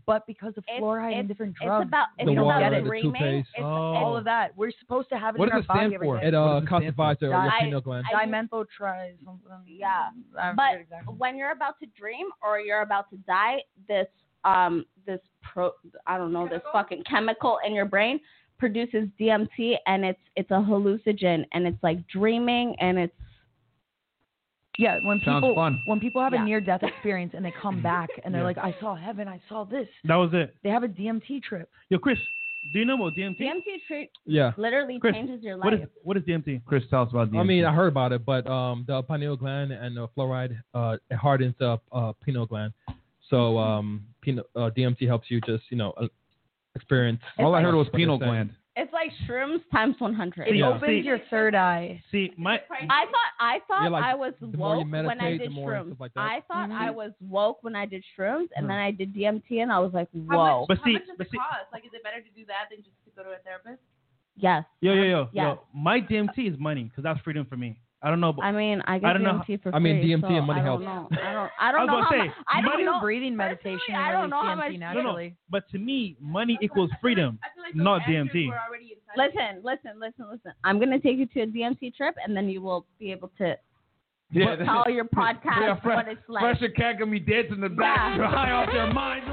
but because of fluoride and different drugs, it's The about water, the dreaming. toothpaste. all of that. We're supposed to have it What in our does it stand body every for? day. It What does it stand calcifies for? your I- pineal gland. Dimethyltri something. Yeah, I but forget exactly. when you're about to dream or you're about to die, this this fucking chemical in your brain produces DMT, and it's a hallucinogen, and it's like dreaming, and it's Yeah, when Sounds fun. people have Yeah. a near-death experience and they come back and they're like, I saw heaven, I saw this. That was it. They have a DMT trip. Yo, Chris, do you know about DMT? DMT treat Yeah. literally Chris, changes your What life. is what is DMT? Chris, tell us about DMT. I mean, I heard about it, but the pineal gland and the fluoride it hardens the pineal gland. So DMT helps you just experience. all I heard was what they're penal saying. gland. It's like shrooms times 100. It Yeah. opens your third eye. See, my I thought Yeah, like, I was the more you woke when I meditate, did the more shrooms. stuff like that. I thought Mhm. I was woke when I did shrooms, and Mhm. then I did DMT, and I was like, How whoa. much, But how see- much does but it see- cost? Like, is it better to do that than just to go to a therapist? Yes. yo. Yes. My DMT is money because that's freedom for me. I don't know, but I mean, I get I don't know DMT for free. I mean, DMT so and money I don't helps. know. I don't I was know about how to say, much. I don't do know. breathing meditation Personally, and I don't release know how DMT much- naturally. but to me, money equals freedom, I feel like those not answers DMT. were already inside. Listen. I'm gonna take you to a DMT trip, and then you will be able to Yeah, tell your podcast what it's like. Fresh and Cat gonna be dancing in the back, Yeah. high off their minds.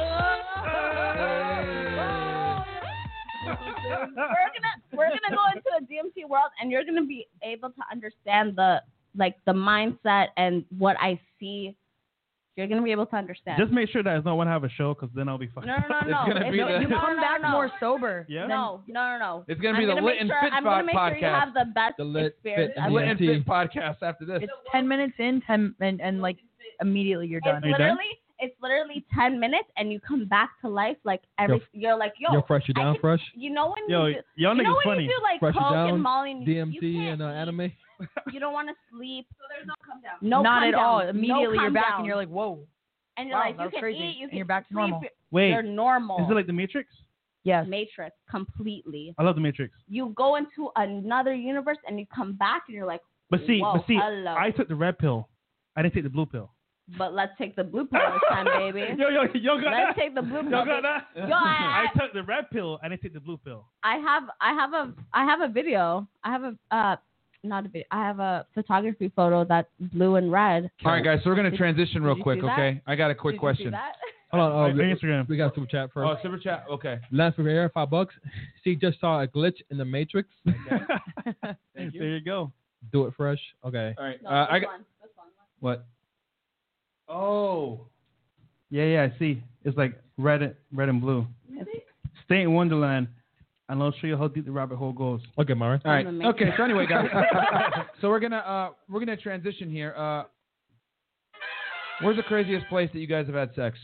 We're gonna go into a DMT world, and you're gonna be able to understand the mindset and what I see. You're gonna be able to understand. Just make sure that it's not one have a show because then I'll be fine. no. gonna be the- You come back more sober. Yeah. No. It's gonna be I'm the gonna Lit make and sure, Fit I'm gonna make sure you podcast. have the best The Lit, experience. Fit, and Lit and DMT. Fit podcast after this. It's 10 minutes in, and like immediately you're done. It's literally 10 minutes, and you come back to life like you're like, yo, You're fresh. You down fresh? you know when Yo, you do, y'all you know niggas when funny. you do like Fresh it coke down, and Molly and you DMT can't and eat, anime. you don't want to sleep. So there's no come down. No, Not come at down. all. No Immediately you're come back down. and you're like, whoa. and you're wow, like, that you was can crazy. eat, you And can you're back to sleep. normal. Wait, You're normal. is it like the Matrix? Yes. Matrix completely. I love the Matrix. You go into another universe and you come back and you're like, But see, whoa, hello. I took the red pill. I didn't take the blue pill. But let's take the blue pill this time, baby. yo, got Let's that? take the blue pill. Y'all got that? Yo, I I took the red pill. I didn't take the blue pill. have a video. I have a not a video. I have a photography photo that's blue and red. All right, guys. So we're gonna transition real Did you quick, see that? okay? I got a quick Did you see question. that? Hold on. On Instagram. We got super chat first. Oh, super chat. Okay. Lance Rivera, $5. She just saw a glitch in the Matrix. Thank you. There you go. Do it fresh. Okay. All right. No, I this got one. what? Oh. Yeah, I see. It's like red and blue. Stay in Wonderland, and I'll show you how deep the rabbit hole goes. Okay, Mara. All right. I'm gonna make Okay. So anyway, guys. So we're gonna transition here. Where's the craziest place that you guys have had sex?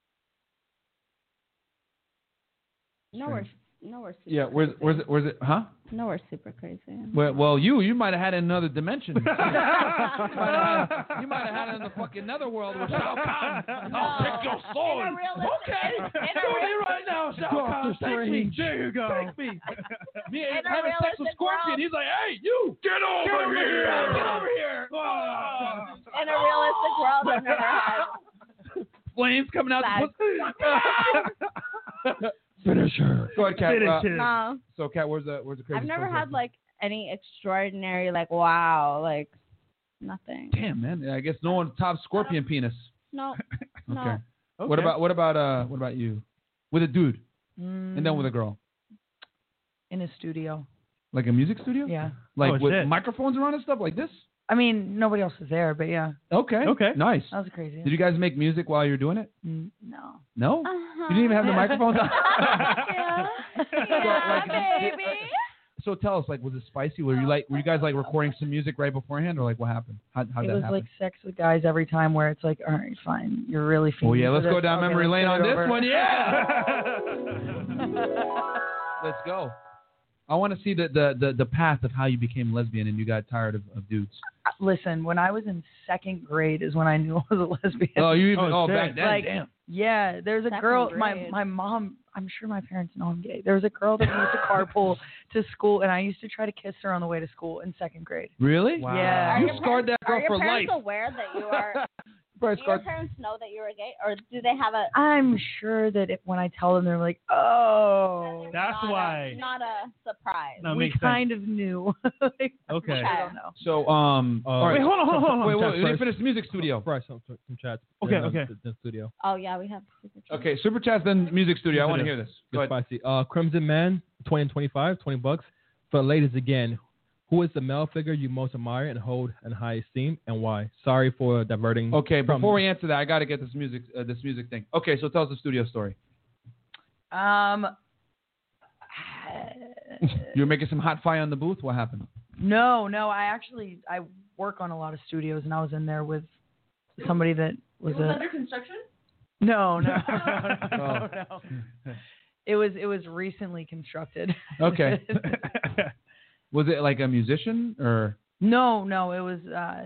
Nowhere super Yeah. Where's it? Huh? nowhere super crazy. Well, you might have had it in another dimension. you might have had it in the fucking netherworld with Shao Kahn. I'll take your soul. In a realistic- Okay. in a Do me real- right now, Shao Kahn. Take me. There you go. Take me. Me In a having sex with realistic Scorpion. world- He's like, hey, you. Get over here. Get over here. In a realistic world, I've never had. Flames coming out the pussy. Finish her. Go ahead, Kat. Finish it. No, So, Kat, where's the craziest I've never place? had like any extraordinary wow nothing. Damn, man. Yeah, I guess no one tops Scorpion penis. No, Okay. no. What about you? With a dude and then with a girl, in a studio. like a music studio? Yeah. Like Oh, with shit. microphones around and stuff like this? I mean, nobody else is there, but yeah, Okay. Okay. Nice. that was crazy. Did you guys make music while you're doing it? No. No. Uh-huh. You didn't even have the microphones on. yeah, like, baby. So tell us, like, was it spicy? Were you guys like recording some music right beforehand, or like what happened? How'd It that was happen? like sex with guys every time where it's like, all right, fine, you're really feeling. Oh yeah, let's go down memory lane on this one. Yeah. Let's go. I want to see the path of how you became lesbian and you got tired of dudes. Listen, when I was in second grade is when I knew I was a lesbian. Oh, you even Oh, shit. back then? Like, Damn. Yeah, there's a Second girl. grade. My mom. I'm sure my parents know I'm gay. There was a girl that we used to carpool to school, and I used to try to kiss her on the way to school in second grade. Really? Wow. Yeah. You scarred that girl Are your for life. parents aware that you are Price Do your card. parents know that you're gay, or do they have a? I'm sure that when I tell them, they're like, "Oh, That's why. Not a surprise. No, we makes kind of knew." Like, Okay. I don't know. So, all right. Wait, hold on. Wait, Chat we didn't first. finish the music studio. Right, some chats. Okay, in, okay. The studio. Oh yeah, we have. Okay, super chats, then music studio. I want to hear this. Go It's ahead. spicy. Crimson Man, 20 and 25, $20. For ladies again, who is the male figure you most admire and hold in high esteem, and why? Sorry for diverting. Okay, from- before we answer that, I got to get this music thing. Okay, so tell us the studio story. You were making some hot fire on the booth. What happened? No. I work on a lot of studios, and I was in there with somebody that was under construction? No. Oh. It was recently constructed. Okay. Was it like a musician or? No, it was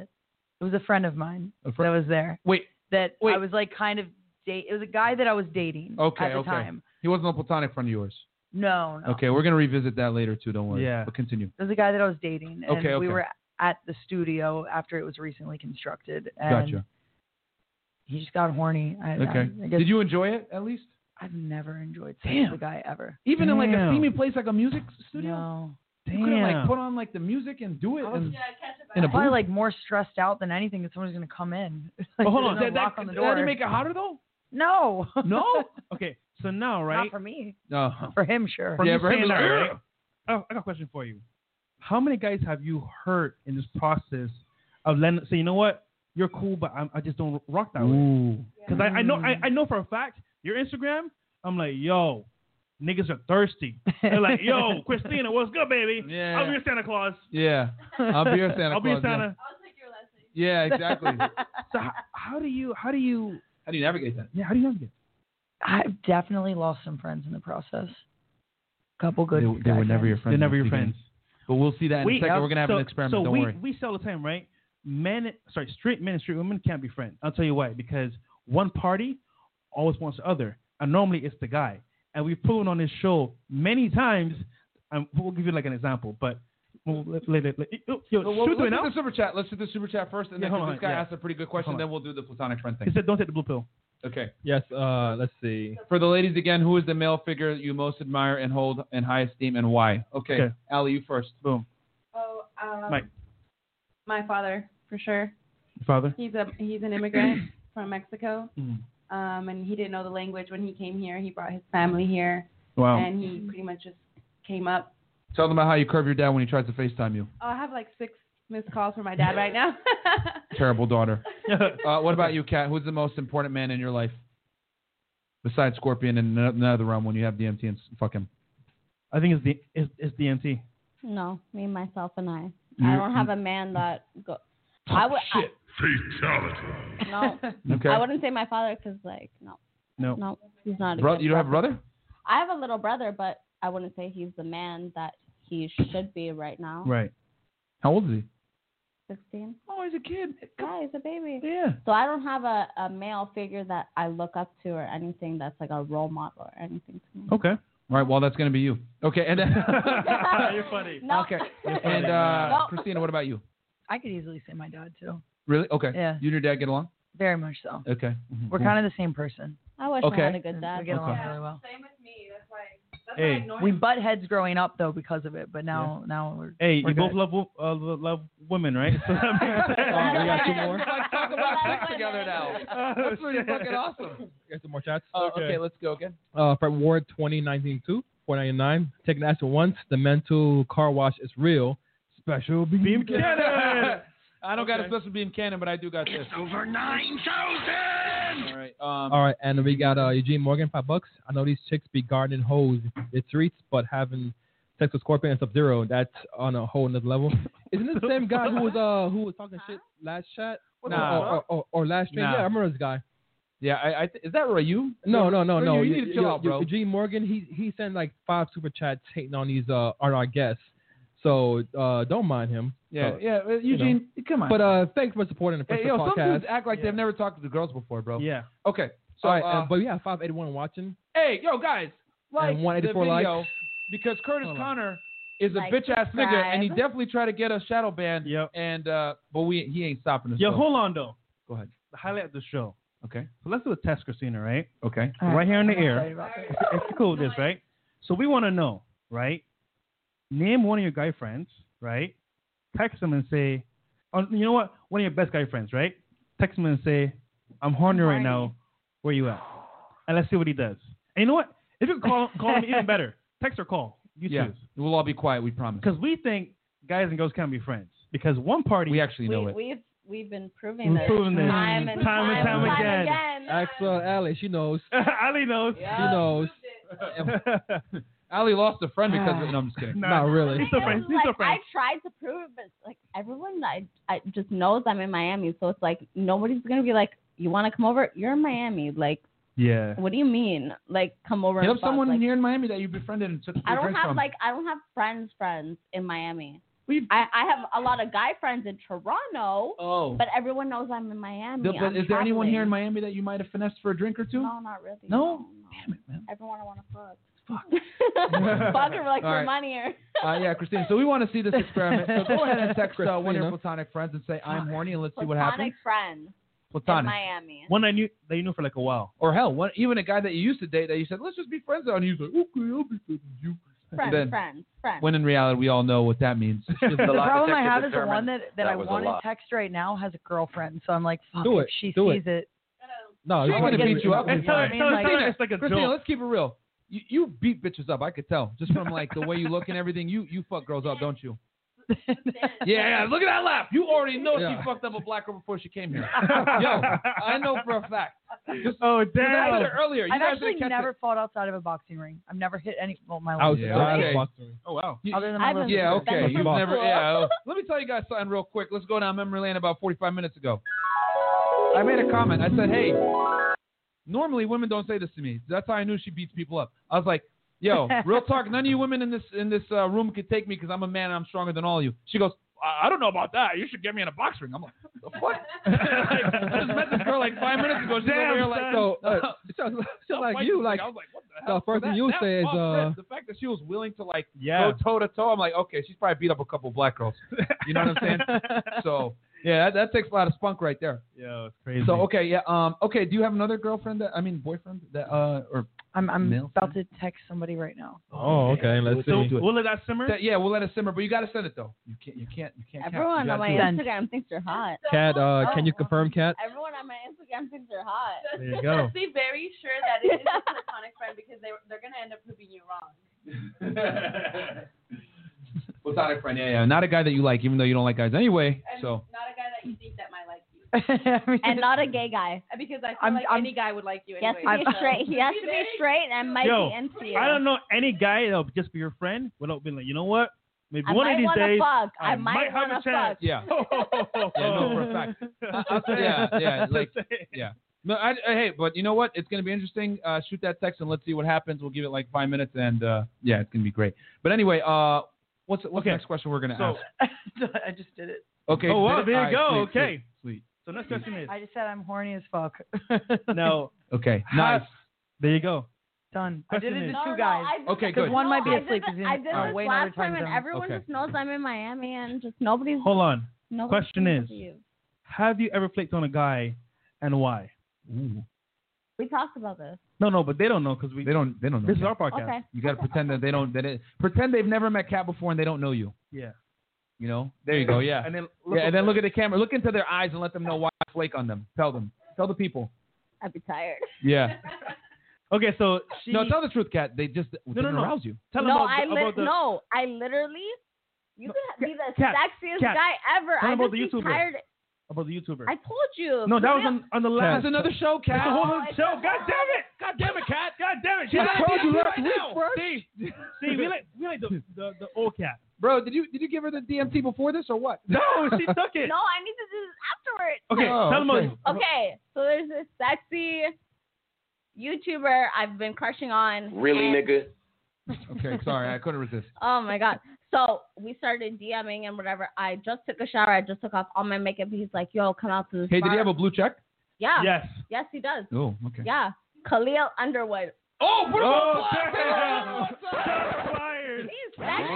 a friend of mine that was there. Wait. I was like kind of it was a guy that I was dating at the time. He wasn't a platonic friend of yours. No. Okay, we're gonna revisit that later too. Don't worry. Yeah. But continue. It was a guy that I was dating, and Okay. we were at the studio after it was recently constructed. And Gotcha. he just got horny. Okay. I guess Did you enjoy it at least? I've never enjoyed sex Damn. with a guy ever. Even in like a Damn. steamy place like a music studio? No. You couldn't like put on like the music and do it in a I'm probably booth? like more stressed out than anything that someone's gonna come in. Like, Oh, hold on. there's no knock on the door. Did it make it hotter though? No. No. Okay, so now, right? Not for me. No. For him, sure. From Yeah, you for him, saying it's that, like, right? Oh, I got a question for you. How many guys have you hurt in this process of letting say, you know what, you're cool, but I just don't rock that way? Ooh. Because I know for a fact your Instagram. I'm like, yo, niggas are thirsty. They're like, yo, Christina, what's good, baby? Yeah. I'll be your Santa Claus. Yeah. I'll be your Santa I'll be your Claus, Santa. Yeah, exactly. So how do you How do you navigate that? how do you navigate? I've definitely lost some friends in the process. Couple good. They were guy never your friends. friends. They're never in the your beginning. friends. But we'll see that in a second. We're gonna have an experiment. So Don't we worry. we say all the time, right? Straight men and straight women can't be friends. I'll tell you why. Because one party always wants the other, and normally it's the guy. And we've proven on this show many times. We'll give you like an example, but yo, Well, shoot it let's now. do the super chat. Let's do the super chat first, and Yeah, then hold 'cause on, this guy yeah. asked a pretty good question. Hold on. Then we'll do the platonic friend He thing. said, "Don't take the blue pill." Okay. Yes. Let's see. For the ladies again, who is the male figure you most admire and hold in high esteem, and why? Okay. Allie, you first. Boom. Oh, Mike. my father for sure. Your father. He's an immigrant from Mexico. Mm. And he didn't know the language when he came here. He brought his family here, Wow. and he pretty much just came up. Tell them about how you curve your dad when he tries to FaceTime you. Oh, I have like 6 missed calls from my dad right now. Terrible daughter. What about you, Kat? Who's the most important man in your life? Besides Scorpion and another realm when you have DMT and fuck him. I think it's DMT. No, me, myself, and I. You- I don't have a man that go. I would. Shit. Fatality. No, Okay. I wouldn't say my father because No. no, he's not. Bro, you don't have a brother? I have a little brother, but I wouldn't say he's the man that he should be right now. Right. How old is he? 16. Oh, he's a kid. Yeah, he's a baby. Yeah. So I don't have a male figure that I look up to or anything that's like a role model or anything to me. Okay. All right, well, that's going to be you. Okay, and then... You're funny. No. Okay, and No. Christina, what about you? I could easily say my dad too. Really? Okay. Yeah. You and your dad get along? Very much so. Okay. We're kind of the same person. I wish Okay. I had a good dad. We get along Okay. really well. Same with me. That's why Hey. I ignore We him. butt heads growing up though because of it, but now we're. Hey, we're you both good. love women, right? So that makes sense. We got two more. Talk about sex together now. That's pretty fucking awesome. You got some more chats. Okay, let's go again. Fred Ward 2019-2, $4.99. Taking action once. The mental car wash is real. Special beam Cannon. I don't got a special beam cannon, but I do got this. Over 9,000! All right. All right, and we got Eugene Morgan, $5. I know these chicks be gardening hoes in streets, but having sex with Scorpion and Sub-Zero, that's on a whole nother level. Isn't this the same guy who was talking shit last chat? Nah. Or last stream? Nah. Yeah, I remember this guy. Yeah, is that Ryu? No. You need to chill out, bro. Eugene Morgan, he sent like 5 super chats hating on these on our guests. So don't mind him. Yeah, Eugene, come on. But thanks for supporting the hey, Press some podcast. dudes act like they've never talked to the girls before, bro. Yeah. Okay. So, All right, but we have 581 watching. hey, yo, guys, like And the 184 video likes. because Curtis Hold on. Connor is a Like, bitch ass nigga, and he subscribe. definitely tried to get us shadow banned. Yep. And but he ain't stopping us. Yo, so- hold on though. Go ahead. the highlight of the show. Okay. So let's do a test, Christina, right? Okay. All Right here in the I'm air. excited about this. It's cool with this, right? So we want to know, right? Name one of your guy friends, right? Text them and say, oh, you know what? One of your best guy friends, right? Text them and say, I'm horny right now. Where you at? And let's see what he does. And you know what? If you can call him, even better. Text or call. You choose. We'll all be quiet. We promise. Because we think guys and girls can't be friends. Because one party. We actually know it. We've been proving this. Time and time again. Ask Ali. She knows. Ali knows. She knows. Ali lost a friend because of it. No, I'm just kidding. Not really. He's still friends. I tried to prove it, but like everyone I just knows I'm in Miami, so it's like nobody's gonna be like, you want to come over? You're in Miami, like. Yeah. What do you mean? Like, come over. You and have someone like, here in Miami that you befriended and took I don't drinks have from. I don't have friends in Miami. I have a lot of guy friends in Toronto. Oh. But everyone knows I'm in Miami. But is there anyone here in Miami that you might have finessed for a drink or two? No, not really. No? Damn it, man. Everyone I want to fuck. Fuck. Fuck her like All for right. money or. Yeah, Christine. So we want to see this experiment. So go ahead and text one of your platonic friends and say, I'm horny, and let's see what happens. Platonic friend. Platonic. In Miami. One that you knew for like a while. Or hell, even a guy that you used to date that you said, let's just be friends. And he's like, okay, I'll be friends with you. Friends. When in reality, we all know what that means. The problem I have is the one that I was a want to lot. text right now has a girlfriend. So I'm like, fuck, Do if it. she Do sees it. No, She's you going to wanna beat you up. It's like a Christina, joke. let's keep it real. You beat bitches up. I could tell. Just from like the way you look and everything. You fuck girls up, don't you? Yeah, look at that laugh. You already know she fucked up a black girl before she came here. Yo, I know for a fact. Oh, I damn. said it earlier. You I've guys actually didn't catch never it. fought outside of a boxing ring. I've never hit any. Well, my I was life. okay. boxing. Oh, wow. Other than my little Yeah, sister. okay. That's You've cool. never. Yeah. Let me tell you guys something real quick. Let's go down memory lane about 45 minutes ago. I made a comment. I said, hey, normally women don't say this to me. That's how I knew she beats people up. I was like, yo, real talk. None of you women in this room could take me because I'm a man and I'm stronger than all of you. She goes, I don't know about that. You should get me in a box ring. I'm like, the fuck? I just met this girl like 5 minutes ago. She's over here like, So, it sounds like you. Like, I was like, what the the hell? first thing you say is, the fact that she was willing to like go toe to toe. I'm like, okay, she's probably beat up a couple black girls. You know what I'm saying? So yeah, that takes a lot of spunk right there. Yo, it's crazy. So okay, yeah, okay. Do you have another girlfriend boyfriend that or I'm male about to text somebody right now. oh, okay. Let's So see. we'll let that simmer. yeah, we'll let it simmer, but you got to send it though. You can't. Everyone you on my gotta do it. Instagram thinks you're hot. Kat, can you confirm, Kat? Everyone on my Instagram thinks you're hot. There you go. Just be very sure that it is a platonic friend because they're gonna end up proving you wrong. Platonic friend, yeah. Not a guy that you like, even though you don't like guys anyway. And So not a guy that you think that might like you. I mean, And not a gay guy. Because I feel I'm- like I'm- any guy would like you He has anyway. to be straight. He has to be straight and might Yo, be into you. I don't know any guy that'll just be your friend without being like, you know what? Maybe I one might of these wanna days fuck. I might have wanna a chance. fuck. yeah, yeah, no, for a fact. I'll say, yeah, like, yeah. No, hey, but you know what? It's gonna be interesting. Shoot that text and let's see what happens. We'll give it like 5 minutes, and yeah, it's gonna be great. But anyway, what's the next question we're gonna ask? I just did it. Okay. Oh, wow, did it? there you All right, go. sweet, Okay. Sweet. So next question is I just said I'm horny as fuck. now. Okay. Nice. There you go. Done. I did it Question to is- two guys. Okay, good. One might be I asleep. did He's in I did this way another last time, time and zone. everyone Okay. just knows I'm in Miami, and just nobody's. Hold on. nobody's Question thinking is- of you. Have you ever flaked on a guy, and why? Ooh. We talked about this. No, but they don't know because They don't know. This is our podcast. Okay. You got to pretend that they don't. Pretend they've never met Kat before and they don't know you. Yeah. You know. There you go. Yeah. And then Look at the camera. Look into their eyes and let them know why I flake on them. Tell them. Tell the people. I'd be tired. Yeah. Okay, so she. No, tell the truth, Kat. They just didn't no. arouse you. Tell them No, about the. no, I literally. You could be the Kat, sexiest Kat, guy ever. tell I about just the be YouTuber. tired. About the YouTuber. I told you. No, that was Khalil- on the last. That's another show, Kat. It's a whole other it's show. a God whole damn it! God damn it, Kat! God damn it! She's She's on told you TV last right week, now. bro. See, we like the old cat. Bro, did you give her the DMT before this or what? No, she took it. No, I need to do this afterwards. Okay, Oh, tell them okay. about. Okay, so there's this sexy YouTuber I've been crushing on. Really, and- nigga? Okay, sorry, I couldn't resist. Oh my god. So we started DMing and whatever. I just took a shower. I just took off all my makeup. He's like, yo, come out to this Hey, bar. did he have a blue check? Yeah. Yes. Yes, he does. Oh, okay. Yeah. Khalil Underwood. Oh, put him Oh, on blast. shots fired. He's sexy.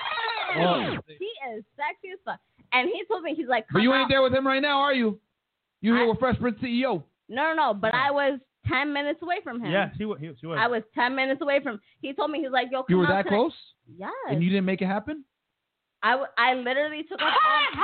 Oh. He is sexy as fuck. And he told me, he's like, But you come ain't out. there with him right now, are you? You here with Fresh Prince CEO? No. But I was 10 minutes away from him. Yeah, she was. I was 10 minutes away from. He told me, he's like, yo, come You were out that today. close? Yes. And you didn't make it happen? I literally took off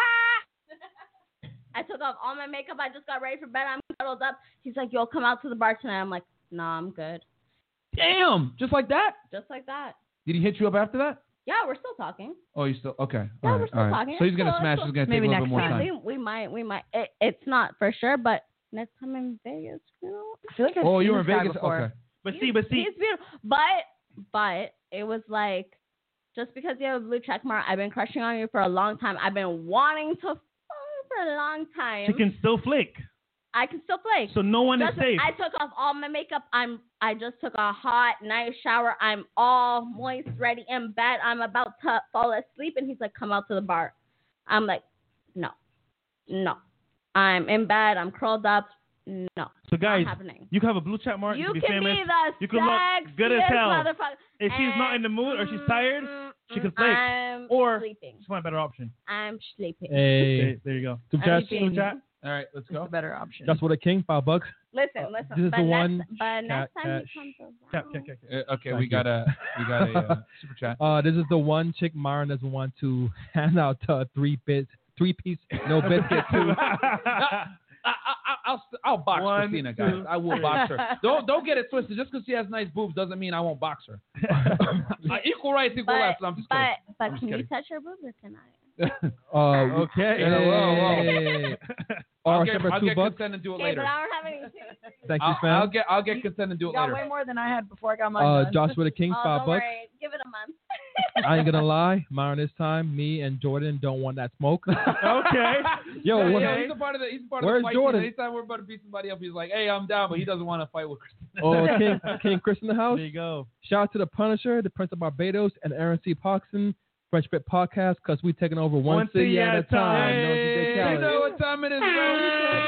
I took off all my makeup. I just got ready for bed. I'm cuddled up. He's like, yo, come out to the bar tonight. I'm like, nah, I'm good. Damn, just like that? Just like that. Did he hit you up after that? Yeah, we're still talking. Oh, you still okay? Yeah, all we're right, still all right. talking. So he's gonna It's smash. cool. It's gonna take Maybe a little next bit more time. time. We might. It's not for sure, but next time in Vegas, you know. I feel like I've Oh, seen you were in this guy Vegas? before. Okay. But He's see. beautiful. But it was like, just because you have a blue check mark, I've been crushing on you for a long time. I've been wanting to fuck for a long time. She can still flick. I can still play. So no one is safe. I took off all my makeup. I just took a hot, nice shower. I'm all moist, ready in bed. I'm about to fall asleep, and he's like, "Come out to the bar." I'm like, "No." I'm in bed. I'm curled up. No. So guys, not happening. you can have a blue check mark. You can be can famous. be the You can look good as sexiest hell. motherfucker. If she's not in the mood or she's tired, she can flake. I'm Or sleeping. just want a better option. I'm sleeping. Hey, Okay, there you go. super I'm chat. sleeping. Super chat. All right, let's It's go. a better option. That's what a king. $5. Listen. This is But the next, one. But next Cat, time cat. he comes around. Cat. Okay, Thank we you. got a super chat. This is the one chick Myron doesn't want to hand out three piece, no biscuit to. I'll box One, Christina, guys. two. I will box her. Don't get it twisted. Just because she has nice boobs doesn't mean I won't box her. Equal rights, equal rights. I'm just kidding. But just can you kidding. touch her boobs or can I? Okay. Hey, whoa. Or I'll get $2. consent and do it Okay, later. but I don't have any. Thank you, I'll fam. get consent and do it got later. way more than I had before I got mine done. Joshua the King, Oh, $5. don't worry. Give it a month. I ain't gonna lie, Myron. This time, me and Jordan don't want that smoke. Okay. Yo, Yeah, what, yeah, he's a part of the Where's fight Jordan? team. Anytime we're about to beat somebody up, he's like, "Hey, I'm down," but he doesn't want to fight with Christina. oh, King Chris in the house. There you go. Shout out to the Punisher, the Prince of Barbados, and Aaron C. Parkson, French Fit Podcast, because we taking over one city at a time. No DJ You Khaled. know what time it is, bro?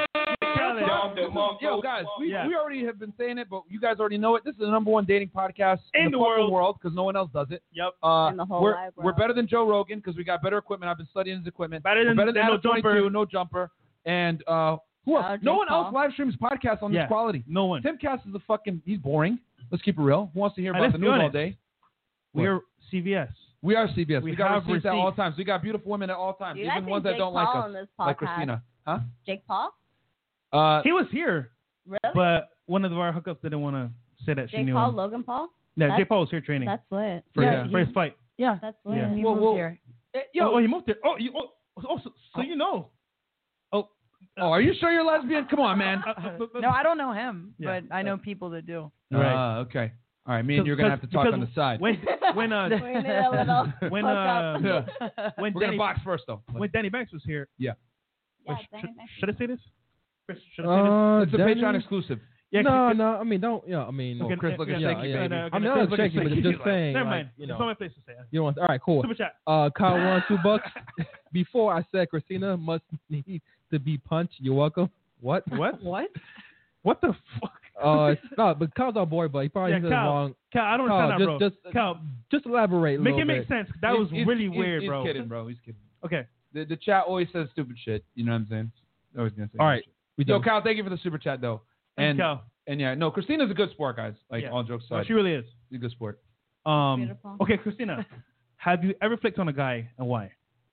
Yo, guys, we Yeah. already have been saying it, but you guys already know it. This is the number one dating podcast In the fucking world. because no one else does it. Yep. In the whole we're, wide we're world. better than Joe Rogan because we got better equipment. I've been studying his equipment. Better We're than better than No Adam 22, Jumper. No Jumper. And who else? Jake No one else Paul. live streams podcasts on Yeah. this quality. No one. Timcast is he's boring. Let's keep it real. Who wants to hear And about let's the be news all honest. day? We're CVS. We are CBS. We We got have receipts at all receipts. times. We got beautiful women at all times, Do you guys even think ones that Jake don't Paul like on us, this like podcast? Christina. Huh? Jake Paul? He was here, Really? but one of our hookups didn't want to say that she Jake knew Paul, him. Logan Paul? Yeah, That's- Jake Paul was here training That's lit. for, Yeah, his, for his fight. Yeah. That's lit. Yeah. He Well, moved well, here. Oh, he moved there. Oh, so you know. Oh, are you sure you're lesbian? Come on, man. No, I don't know him, Yeah. but I know people that do. Right. Okay. All right. Me and you're gonna have to talk on the side. When We need a little when hookup. when We're Danny gonna box first, though. when Danny Banks was here. Yeah. Yeah, Wait, Danny Banks. should I say this? Chris, should I say this? It's a Danny? Patreon exclusive. Yeah, no, Chris- no. I mean, don't. Yeah, I mean. Oh, Chris looking yeah, shaky, yeah. baby. I mean, Chris I'm shaky, but looking just shaky. saying. Never like, mind. You It's know. on my place to say. You don't want. All right, cool. Super chat. Kyle won $2. Before I said Christina must need to be punched. You're welcome. What? What? What? What the fuck? No, but Kyle's our boy, but he probably Yeah, said it Kyle. wrong. Cal, I don't Kyle, understand that, bro. Cal, just elaborate a make little it make bit. sense. 'Cause that was really weird, he's bro. kidding, bro. He's kidding. Okay. The chat always says stupid shit. You know what I'm saying? Always gonna say. All right. We Yo, done. Kyle, thank you for the super chat, though. Thanks, Cal. And yeah, no, Christina's a good sport, guys. Like Yeah. all jokes Oh, aside, she really is. she's a good sport. Beautiful. Okay, Christina, have you ever flicked on a guy and why?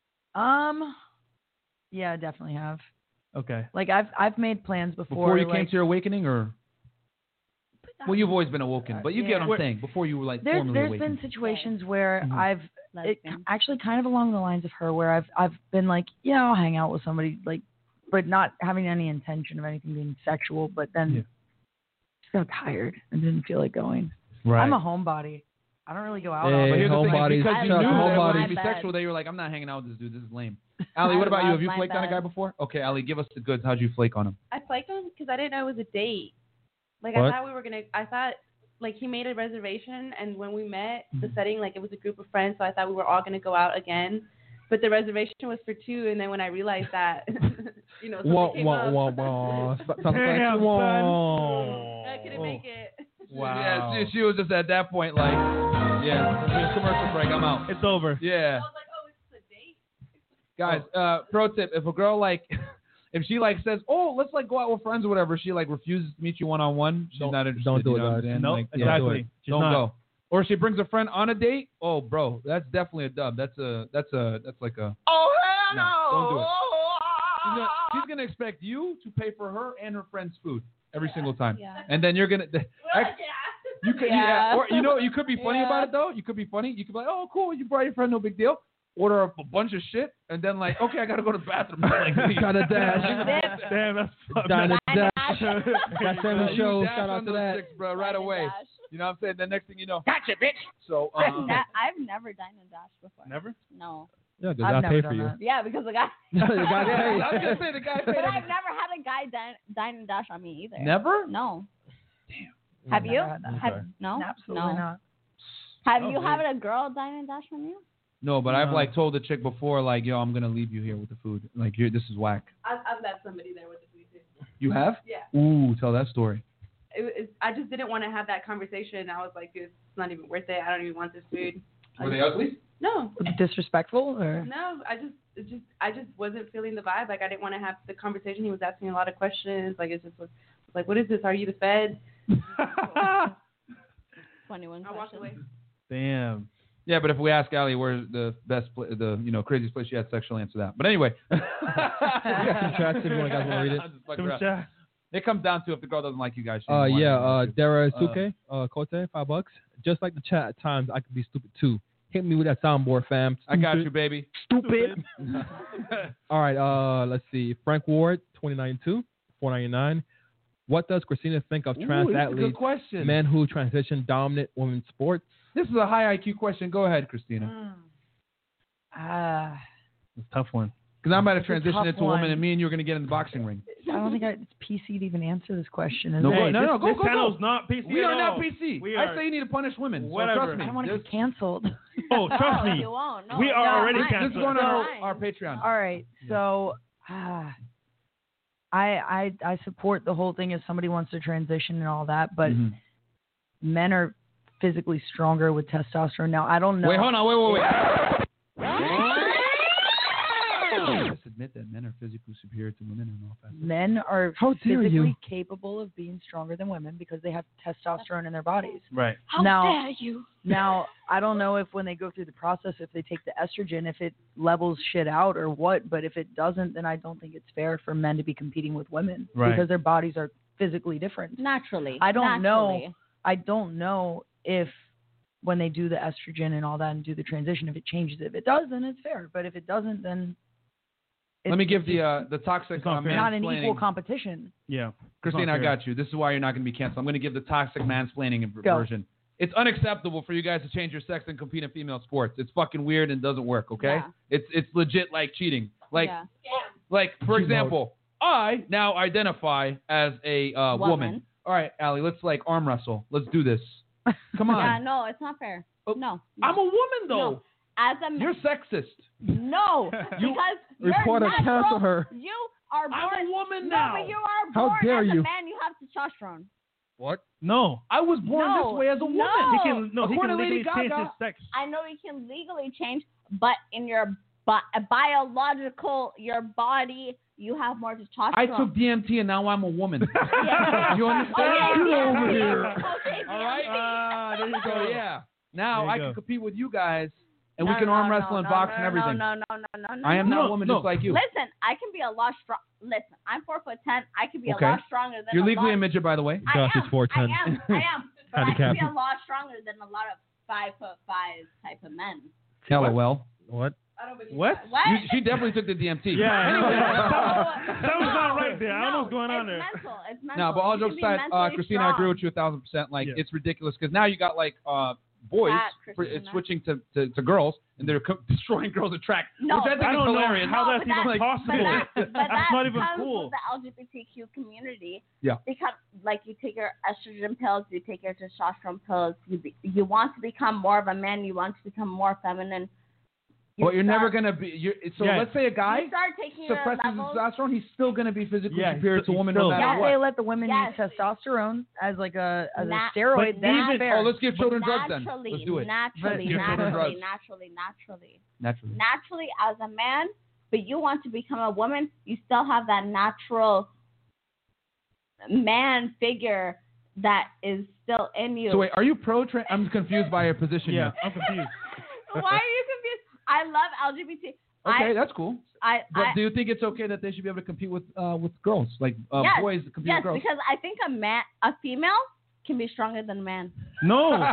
Yeah, definitely have. Okay. Like I've made plans Before you like, came to your awakening, or well, you've always been awoken, but you get what I'm Yeah. saying. Before you were like there's formally been awakened. situations where Mhm. I've Lesbian. actually kind of along the lines of her where I've been like, yeah, I'll hang out with somebody like, but not having any intention of anything being sexual, but then just got tired and didn't feel like going. Right. I'm a homebody. I don't really go out. Hey, all But the here's the thing, homebodies, because you Chuck, knew that it homebodies. would be My sexual, bad. that you were like, I'm not hanging out with this dude. This is lame. Allie, what about you? love Have you my flaked on a bed. guy before? Okay, Allie, give us the goods. How'd you flake on him? I flaked on because I didn't know it was a date. Like What? I thought like he made a reservation, and when we met, the setting like it was a group of friends, so I thought we were all gonna go out again. But the reservation was for two, and then when I realized that, you know, something Wah, came wah, up. wah, wah. Sounds like Damn, wah. I couldn't make it. Wow. Yeah, she was just at that point like, yeah, here's commercial break. I'm out. It's over. Yeah. I was like, oh, it's a date. Guys, pro tip: if a girl like, if she like says, "Oh, let's like go out with friends or whatever," she like refuses to meet you one-on-one. She's not interested. Don't do you it, know what I'm guys. saying? No, Like, exactly. She's Don't not. go. Or she brings a friend on a date. Oh, bro, that's definitely a dub. That's like a. Oh hell No, don't do it. She's gonna expect you to pay for her and her friend's food every single time, and then you're gonna. You could, or you could be funny about it though. You could be funny. You could be like, "Oh, cool, you brought your friend, no big deal." Order a bunch of shit, and then like, "Okay, I gotta go to the bathroom." Like, Kinda dash. Damn, that's fucked Dine up. and dash. That family show. Dash Shout out on to those that. chicks, bro, right away. Dash. You know what I'm saying? The next thing you know, Gotcha, bitch. so I've never dined and dashed before. Never? No. Yeah, because I've I never pay done for you. that. Yeah, because the guy. The guy yeah, I was pays. gonna say the guy paid. But I've never had a guy dine and dash on me either. Never? No. Have you? Never had that. Have, no. Absolutely no. not. Have Oh, you great. had a girl dine and dash on you? No, but I've No. like told the chick before, like, "Yo, I'm gonna leave you here with the food. Like, this is whack." I've left somebody there with the food too. You have? Yeah. Ooh, tell that story. I just didn't want to have that conversation. I was like, dude, it's not even worth it. I don't even want this food. Were they ugly? No, Was it disrespectful or? no. I just wasn't feeling the vibe. Like I didn't want to have the conversation. He was asking a lot of questions. Like it's just like, what is this? Are you the Fed? 21 I walked away. Damn. Yeah, but if we ask Allie where's the best, craziest place she had sex, she'll answer that. But anyway, We got some chats if you guys want to read it. I'm just fucking around. It comes down to if the girl doesn't like you guys. she doesn't want you. Dara Suke, Kote, $5. Just like the chat at times, I could be stupid too. Hit me with that soundboard, fam. I got you, baby. Stupid. All right, let's see. Frank Ward, 2092, $4.99. What does Christina think of trans Ooh, that's a athletes, good question. men who transition dominant women's sports? This is a high IQ question. Go ahead, Christina. It's a tough one. Because I'm about to It's a transition tough into a woman, one. and me and you are going to get in the boxing ring. I don't think it's PC to even answer this question. Is No, it? go- no, this go. channel's not PC. We at are not all. PC. We I are- say you need to punish women. Whatever. So trust me. I don't want to This- get canceled. Oh, trust No, me. you won't. No, We are no, already fine. This is canceled. going on Fine. our Patreon. All right, so I support the whole thing if somebody wants to transition and all that, but Mhm. men are physically stronger with testosterone. Now I don't know. Wait, hold on. Wait. Just admit that men are physically superior to women in all facets. Men are How dare physically you. capable of being stronger than women because they have testosterone in their bodies. Right. How Now- dare you? Now, I don't know if when they go through the process, if they take the estrogen, if it levels shit out or what, but if it doesn't, then I don't think it's fair for men to be competing with women Right. because their bodies are physically different. Naturally. I don't Naturally. know. I don't know if when they do the estrogen and all that and do the transition, if it changes it. If it does, then it's fair. But if it doesn't, then Let me give it's the toxic It's not fair. not an mansplaining. equal competition. Yeah. Christina, I got you. This is why you're not going to be canceled. I'm going to give the toxic mansplaining Go. version. It's unacceptable for you guys to change your sex and compete in female sports. It's fucking weird and doesn't work. Okay, Yeah. it's legit like cheating. Like Yeah. like for Cheat example, I now identify as a woman. All right, Allie, let's like arm wrestle. Let's do this. Come on. Yeah, no, it's not fair. Oh, No. I'm a woman though. No. As a man. You're sexist. No, because you're Report her, natural. cancel her. You are born. I'm a woman no, now. but you are How born dare as you. a man. You have testosterone. What? No. I was born No, this way as a woman. no. He can According to Lady legally change Gaga- his sex. I know you can legally change, but in your biological, your body, you have more testosterone. I took DMT and now I'm a woman. Yeah. You understand? Okay, Get DMT. over here. Okay, All right. There you So go. yeah, now There you I go. can compete with you guys, and No, we can no, arm no, wrestle and no, box no, and everything. No. I am No, not a woman no. just like you. Listen, I can be a lot strong. Listen, I'm 4'10". I can be Okay. a lot stronger than You're a legally lot. a midget, by the way. I Josh am. is 4'10". I am. But I can Handicap. be a lot stronger than a lot of 5'5" type of men. LOL. What? I don't believe What? that. What? She definitely took the DMT. Yeah. Anyway. Something's not right there. I don't know what's going on it's there. Mental. It's mental. No, but all You can jokes be aside, mentally Christina, I agree strong. with you 1,000%. Like, Yeah. it's ridiculous because now you got like boys. That, It's Christina. switching to girls, and they're destroying girls at track, No, which I think I is don't know hilarious. how No, that's but even that- possible. But That's that not even comes cool. with the LGBTQ community. Yeah. Because like you take your estrogen pills, you take your testosterone pills. You want to become more of a man. You want to become more feminine. But you're never gonna be. So Yeah. let's say a guy You start taking your suppresses his levels. testerone, he's still gonna be physically Yeah, superior he's to a woman still- no matter If what. they let the women Yes. use testosterone as like a Nat- steroid, but then even- it's fair. Oh, let's give children drugs then. Naturally, Let's do it. naturally, Give children drugs. naturally. Naturally. Naturally, as a man, but you want to become a woman, you still have that natural man figure that is still in you. So wait, are you pro-trans? I'm confused by your position Yeah, here. I'm confused. Why are you confused? I love LGBT. Okay, that's cool. But I do you think it's okay that they should be able to compete with girls, like Yes, boys compete yes, with girls? because I think a female can be stronger than a man. No. Yes,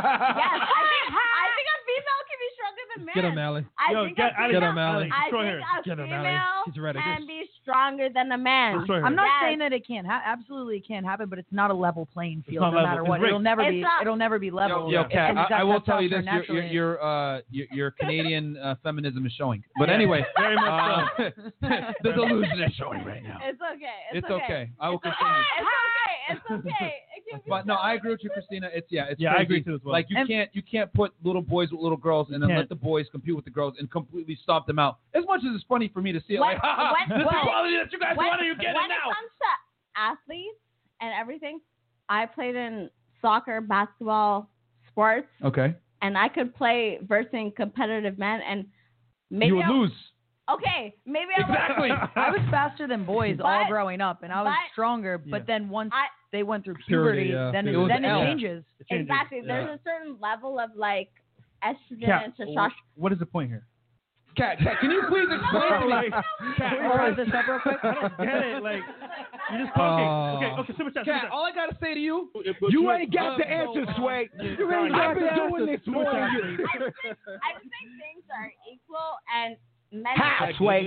I think a female can be stronger than a man. Get him, Allie. I Yo, think get a Ali. Get female, him, Allie. I Destroy think her. a Get him, Allie. female He's ready. can be stronger than a man. Destroy her. I'm not Yes. saying that it can't absolutely it can't happen, but it's not a level playing field not no level. matter It's what. rigged. It'll never be level. Yo, It's Kat, got I will tell you this: testosterone naturally. your Canadian feminism is showing. But Yeah, anyway, very much so. the delusion is showing right now. It's okay. It's okay. I will It's okay. continue. It's okay. It can be But no, so. I agree with you, Christina. It's Yeah, crazy. I agree too as well. Like you can't put little boys with little girls and then can't. let the boys compete with the girls and completely stomp them out. As much as it's funny for me to see it, When- like, ha ha, when- this when- equality that you guys when, want, you get when it now. it comes to athletes and everything, I played in soccer, basketball, sports, Okay, and I could play versus competitive men, and maybe you would lose. Okay, maybe I would. Exactly. I was faster than boys all But- growing up, and I was but- stronger. Yeah. But then once I- they went through Puberty, puberty, yeah. then It was it L. changes. It changes. Exactly. Yeah. There's a certain level of like estrogen Kat, and testosterone. what is the point here? Kat, can you please explain to me? Like, Kat, Can we wrap this up real quick? I don't get it. Like, you're just talking. Okay, super chat. Kat, all I gotta say to you, You ain't got the answer, Sway. You ain't got the doing this more than you. I would say things are equal and men. How, Sway?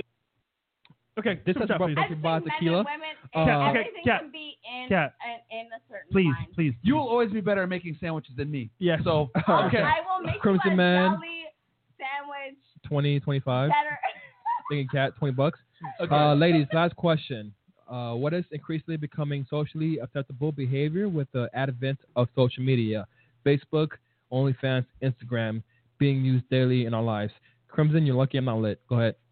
Okay, This super is chat, brought please. to I you think by men tequila. and women, Okay, everything Kat, can be in Kat. in a certain Please, line. please. you will always be better at making sandwiches than me. Yes. So Okay. okay. I will make Crimson you a Man. jelly sandwich 20, 25. better. Thinking Cat, $20. Okay. Ladies, last question. What is increasingly becoming socially acceptable behavior with the advent of social media? Facebook, OnlyFans, Instagram being used daily in our lives. Crimson, you're lucky I'm not lit. Go ahead.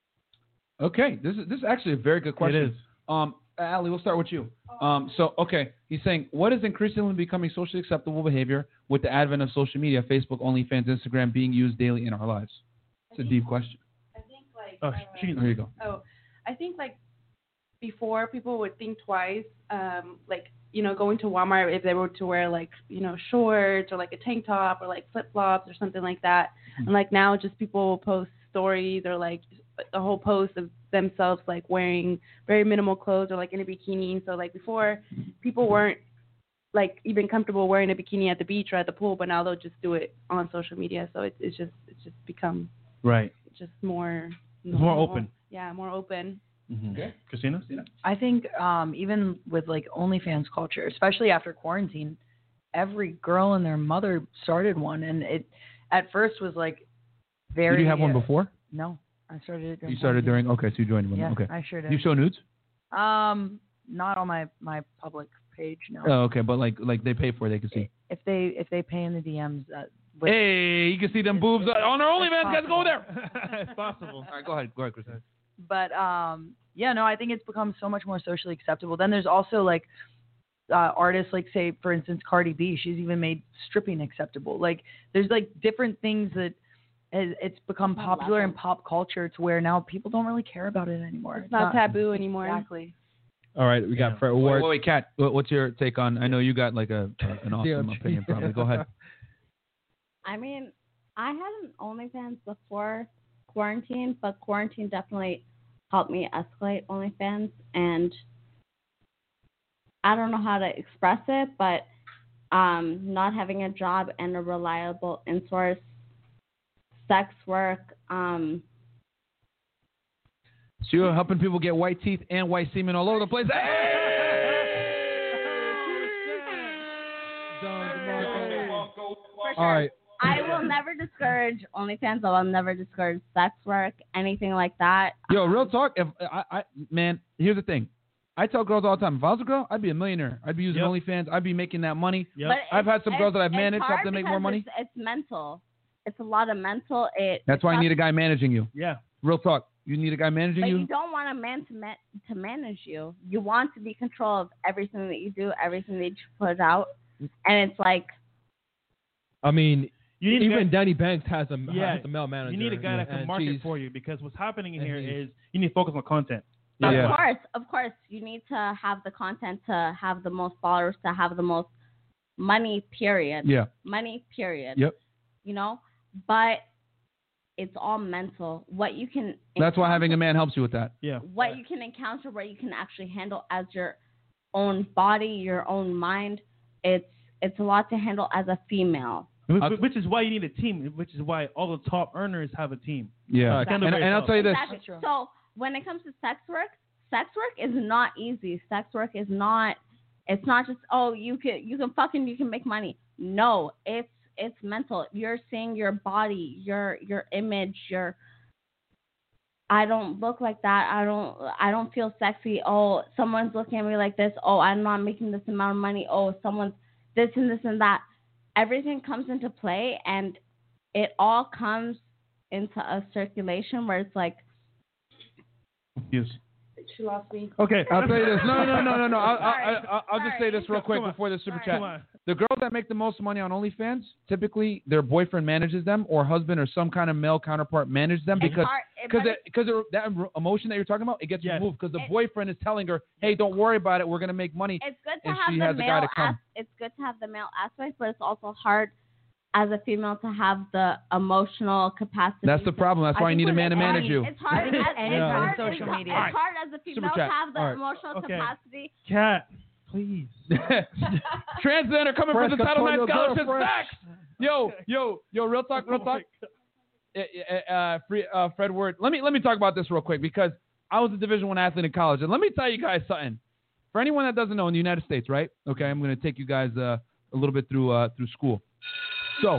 Okay, this is actually a very good question. It is. Ali, we'll start with you. So okay, he's saying what is increasingly becoming socially acceptable behavior with the advent of social media, Facebook, OnlyFans, Instagram being used daily in our lives? It's a deep question. I think like Oh, she can- There you go. I think like before people would think twice, like going to Walmart if they were to wear like shorts or like a tank top or like flip flops or something like that, and like now just people post stories or like a whole post of themselves like wearing very minimal clothes or like in a bikini. So like before, people weren't like even comfortable wearing a bikini at the beach or at the pool, but now they'll just do it on social media. So it's just become Right. just more more normal. open. Yeah, more open. Okay. Christina? I think even with like OnlyFans culture, especially after quarantine, every girl and their mother started one, and it at first was like very. Did you have one before? No, I started it. During You started quarantine. during. Okay, so you joined one. Yeah, Okay. I sure did. You show nudes? Not on my public page. No. Oh, okay, but like they pay for it, they can see. If they pay in the DMs. Hey, you can see them boobs on our OnlyFans. Guys, go there. It's possible. All right, go ahead, Christina. But yeah, no, I think it's become so much more socially acceptable. Then there's also like artists, like say for instance Cardi B. She's even made stripping acceptable. Like there's like different things that it's become popular in pop culture to where now people don't really care about it anymore. It's not taboo anymore. Exactly. All right, we got Fred Wait, Ward. wait, Kat, what's your take on? I know you got like an awesome Yeah. opinion. Probably. Go ahead. I mean, I had an OnlyFans before quarantine, but quarantine definitely helped me escalate OnlyFans, and I don't know how to express it, but not having a job and a reliable in-source sex work. So you're helping people get white teeth and white semen all over the place. All right. I will never discourage OnlyFans. I will never discourage sex work, anything like that. Yo, real talk. If man, here's the thing. I tell girls all the time, if I was a girl, I'd be a millionaire. I'd be using Yep. OnlyFans. I'd be making that money. Yep. But I've had some girls that I've it's managed, helped hard them make more because money. It's mental. It's a lot of mental. That's why you need a guy managing you. Yeah. Real talk. You need a guy managing But you. you don't want a man to manage you. You want to be in control of everything that you do, everything that you put out, and it's like I mean, You need even Danny Banks has a male manager. You need a guy that can and market for you, because what's happening in here is you need to focus on content. Of course, you need to have the content to have the most followers, to have the most money. Period. Yeah. Money. Period. Yep. You know, but it's all mental. What you can. That's why having a man helps you with that. Yeah. What you can encounter, what you can actually handle as your own body, your own mind. It's a lot to handle as a female. Which is why you need a team. Which is why all the top earners have a team. Yeah. And I'll tell you this. Exactly. So when it comes to sex work is not easy. Sex work is not. It's not just you can make money. No, it's mental. You're seeing your body, your image, I don't look like that. I don't feel sexy. Oh, someone's looking at me like this. Oh, I'm not making this amount of money. Oh, someone's this and this and that. Everything comes into play, and it all comes into a circulation where it's like. Yes. She lost me. Okay. I'll tell you this. No. I'll just say this real quick before the super chat. The girls that make the most money on OnlyFans, typically their boyfriend manages them, or husband or some kind of male counterpart manages them, because that emotion that you're talking about, it gets removed because the boyfriend is telling her, hey, don't worry about it, we're gonna make money. It's good to have the male it's good to have the male aspect, but it's also hard as a female to have the emotional capacity. That's the problem. That's why you need a man to manage you. It's hard. It's hard social media. It's hard as a female to have the emotional capacity. Cat, please. Transgender coming for the Title IX scholarship. Facts. Yo, real talk. Fred Word. Let me talk about this real quick, because I was a Division I athlete in college, and let me tell you guys something. For anyone that doesn't know, in the United States, right? Okay, I'm going to take you guys a little bit through school. So,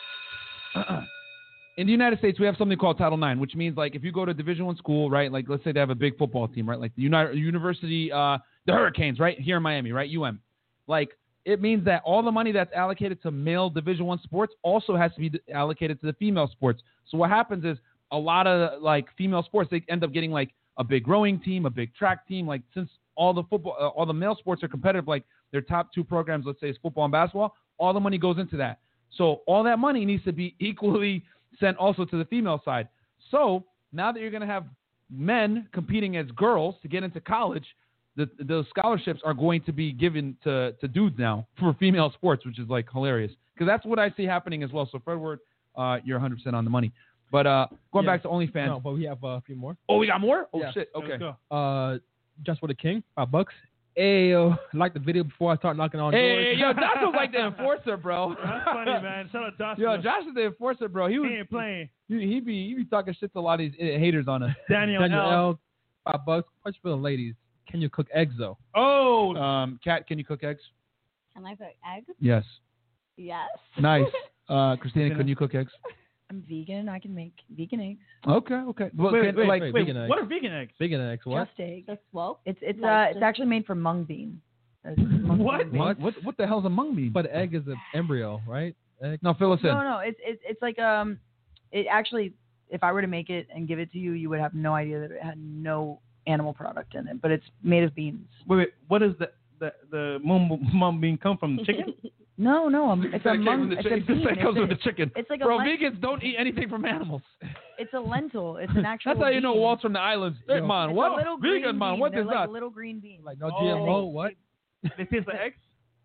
in the United States, we have something called Title IX, which means, like, if you go to Division I school, right, like, let's say they have a big football team, right, like the university, the Hurricanes, right, here in Miami, right, UM. Like, it means that all the money that's allocated to male Division I sports also has to be allocated to the female sports. So what happens is a lot of, like, female sports, they end up getting, like, a big rowing team, a big track team. Like, since all the male sports are competitive, like, their top two programs, let's say, is football and basketball, all the money goes into that. So all that money needs to be equally sent also to the female side. So now that you're going to have men competing as girls to get into college, the scholarships are going to be given to dudes now for female sports, which is, like, hilarious. Because that's what I see happening as well. So, Fred Word, you're 100% on the money. But going back to OnlyFans. No, but we have a few more. Oh, we got more? Oh, yeah. Shit. Okay. Let's go. Just for the King, $5. Hey, like the video before I start knocking on doors. Hey, yo, Josh was like the enforcer, bro. That's funny, man. Shout out Josh. Yo, Josh is the enforcer, bro. He ain't playing. He be talking shit to a lot of these haters on us. Daniel L. $5. Question for the ladies. Can you cook eggs, though? Oh. Kat, can you cook eggs? Can I cook eggs? Yes. Yes. Nice. Christina, can you cook eggs? I'm vegan. I can make vegan eggs. Okay. Well, wait, vegan eggs. What are vegan eggs? Vegan eggs, what? Just eggs. Just woke? It's actually made from mung bean. What? What the hell's a mung bean? But egg is an embryo, right? Egg? No, fill us in. No. It's like it actually, if I were to make it and give it to you, you would have no idea that it had no animal product in it. But it's made of beans. Wait. What does the mung bean come from? Chicken? No. It's a mung. It's a bean. That comes with the chicken. It's like bro, vegans don't eat anything from animals. It's a lentil. It's an actual. That's how you know bean. Walt's from the islands. Hey, man, what? Vegan, man. What They're is like that? A little green bean. Like no GMO. What? They taste like eggs.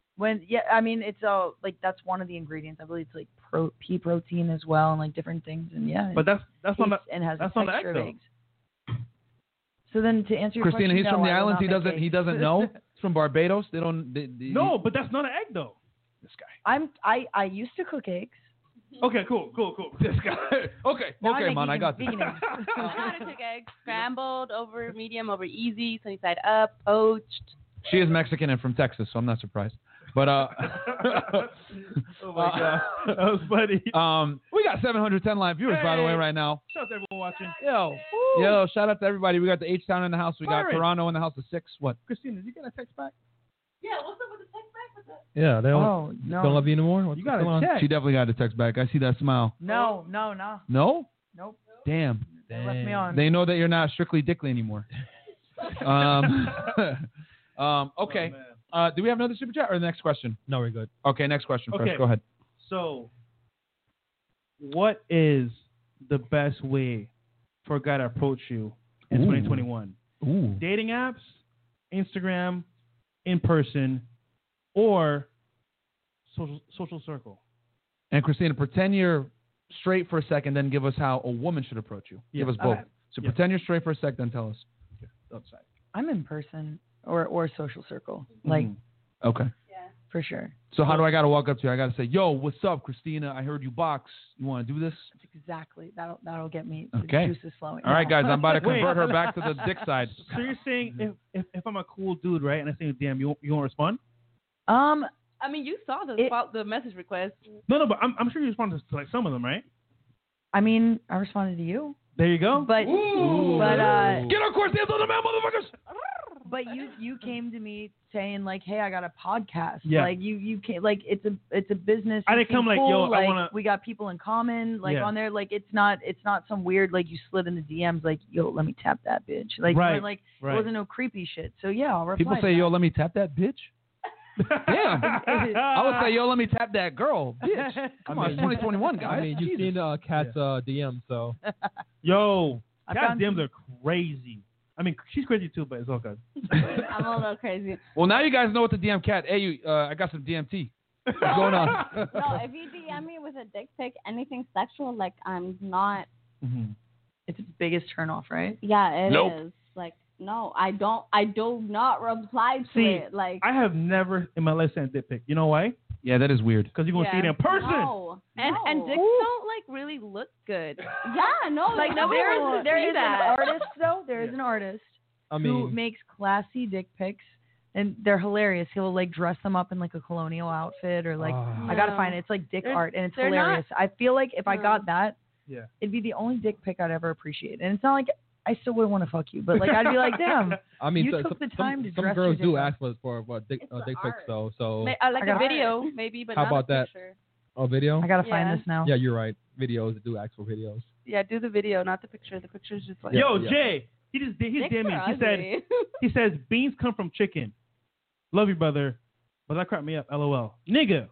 I mean, it's like that's one of the ingredients. I believe it's like pea protein as well, and like different things. And yeah. But that's on the and has that's a on the texture egg, of eggs. So then to answer your Christina, question, he's from the I will islands. not He doesn't know. He's from Barbados. They don't. No, but that's not an egg though. This guy. I used to cook eggs. Okay, cool. This guy. Okay, man, I got this. I know how to cook eggs. Scrambled, over medium, over easy, sunny side up, poached. She is Mexican and from Texas, so I'm not surprised. But oh my god, that was funny. We got 710 live viewers, by the way, right now. Shout out to everyone watching. Yo, shout out to everybody. We got the H-Town in the house. We got Byron. Toronto in the house of 6. What? Christina, did you get a text back? Yeah, what's up with the text back with that? Yeah, they don't love you anymore. What's You got going a on? text. She definitely got a text back. I see that smile. No. No? Nope. Damn. Left me on. They know that you're not strictly Dickley anymore. Okay. Do we have another super chat or the next question? No, we're good. Okay, next question Okay. first. Go ahead. So, what is the best way for a guy to approach you in 2021? Ooh. Dating apps, Instagram, in person, or social circle? And Christina, pretend you're straight for a second, then give us how a woman should approach you. Give us both. Okay. So pretend you're straight for a sec, then tell us. Outside. I'm in person or social circle, like Okay. for sure. So how do I got to walk up to you? I got to say, yo, what's up, Christina? I heard you box. You want to do this? Exactly. That'll get me. Okay. The juices flowing. All right, guys. I'm about to Wait. convert her back to the dick side. So you're saying if I'm a cool dude, right, and I say, damn, you won't respond? I mean, you saw the message request. No, but I'm sure you responded to like some of them, right? I mean, I responded to you. There you go. But Get on course, dance on the man, motherfuckers. But you came to me saying like, hey, I got a podcast. Yeah. Like you came like it's a business. I You didn't come seem like, cool, yo, I like, wanna. we got people in common like Yeah. on there. Like it's not some weird like you slid in the DMs like, yo, let me tap that bitch. Like Right, you know, like right. it wasn't no creepy shit. So yeah, I'll reply. People to say, that. yo, let me tap that bitch. Damn. I would say, yo, let me tap that girl. Bitch. Come on, it's 2021, guys. I mean, you've seen Kat's DM, so. Yo, I Cat found DMs are crazy. I mean, she's crazy too, but it's all good. I'm a little crazy. Well, now you guys know what to DM Cat. Hey, I got some DMT. What's going on? No, if you DM me with a dick pic, anything sexual, like I'm not. It's the biggest turnoff, right? Yeah, it is. Nope. Like no, I do not reply to See, it. Like I have never in my life sent a dick pic. You know why? Yeah, that is weird. Because you're going to see it in person. no, And no. dicks don't like really look good. Yeah, no, Like, nobody wants to there see is that. an artist though. There is an artist I who mean, makes classy dick pics, and they're hilarious. He'll like dress them up in like a colonial outfit or like I gotta No. find it. It's like dick They're- art, and it's they're hilarious. I feel like if I No. got that, Yeah. it'd be the only dick pic I'd ever appreciate. And it's not like I still wouldn't want to fuck you, but like I'd be like, damn, I mean, you so- took the time to some dress girls your do dick up. ask for dick It's the pics art. though. So Like I a got video, maybe, but How not about a that? picture. a video. I gotta Yeah. find this now. Yeah, you're right. Videos do ask for videos. Yeah, do the video, not the picture. The picture's just like. Yeah, Yo, yeah. Jay, he's Dicks DMing. are He said, ugly. he says beans come from chicken. Love you, brother, but that cracked me up. LOL, nigga.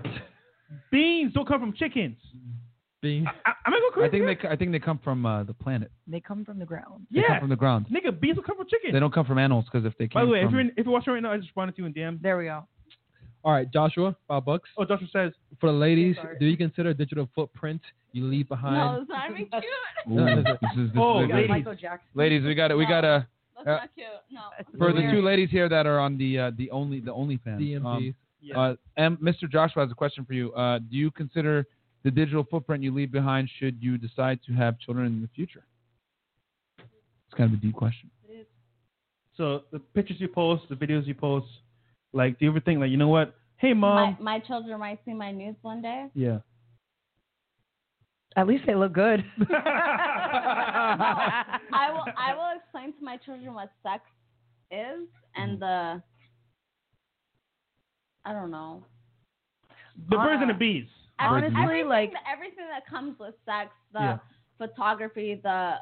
Beans don't come from chickens. Being I'm gonna go crazy. I think they come from the planet. They come from the ground. They Yeah. come from the ground. Nigga, beans don't come from chicken. They don't come from animals because if they came By the way, from... if you're watching right now, I just responded to you in DM. There we go. all right, Joshua, $5. Oh, Joshua says, For the ladies, Sorry. do you consider digital footprint you leave No, behind? it's not even cute. Ooh, this is Oh, good. ladies. Michael Jackson. Ladies, we got to That's Uh, not cute. No. for the Weird. two ladies here that are on the OnlyFans. DMT. Mr. Joshua has a question for you. Do you consider the digital footprint you leave behind should you decide to have children in the future? It's kind of a deep question. so the pictures you post, the videos you post, like, do you ever think, like, you know what? Hey, mom. My children might see my nudes one day. Yeah. At least they look good. I will explain to my children what sex is and the I don't know. The birds and the bees. Honestly, everything, like everything that comes with sex, the Yeah. photography,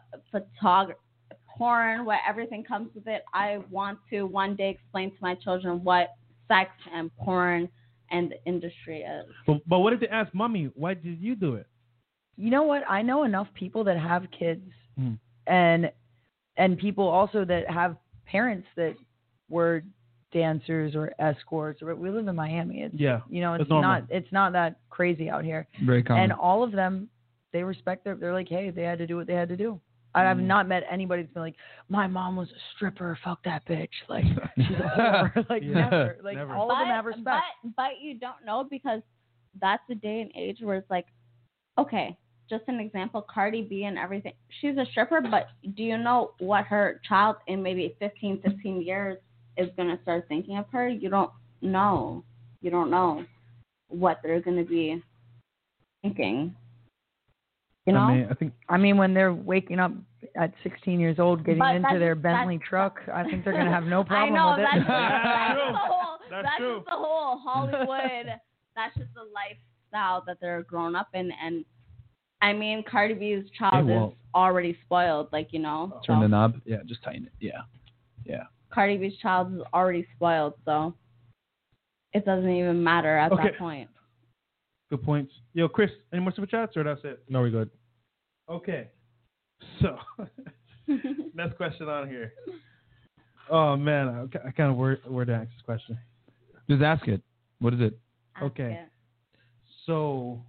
porn, where everything comes with it. I want to one day explain to my children what sex and porn and the industry is. But what if they ask mommy, why did you do it? you know what? I know enough people that have kids, Mm. and people also that have parents that were dancers or escorts. Or we live in Miami. It's, Yeah, you know, it's it's normal. not that crazy out here. Very common. And all of them, they respect they're like, hey, they had to do what they had to do. I have not met anybody that's been like, my mom was a stripper, fuck that bitch. Like, she's a whore. Like, Yeah. never. Like, Never. all of them have respect. But you don't know because that's the day and age where it's like, okay, just an example, Cardi B and everything. She's a stripper, but do you know what her child in maybe 15 years is going to start thinking of her? You don't know. You don't know what they're going to be thinking. You know? I mean, when they're waking up at 16 years old, getting But into that's- their Bentley that's- truck, I think they're going to have no I problem know, with it. that's true. the whole, That's that's true. just the whole Hollywood, that's just the lifestyle that they're grown up in. And I mean, Cardi B's child is already spoiled, like, you know. Turn so the knob. Yeah, just tighten it. Yeah. Yeah. Cardi B's child is already spoiled, so it doesn't even matter at Okay. that point. Good points. Yo, Chris, any more super chats or that's it? No, we're good. Okay. So, next question on here. Oh man, I kind of where to ask this question. Just ask it. What is it? Okay. So,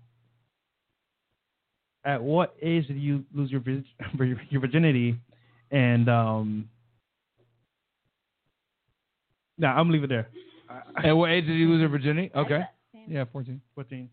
at what age did you lose your virginity? And I'm gonna leave it there. At what age did you lose your virginity? Okay. Yeah, 14. 14.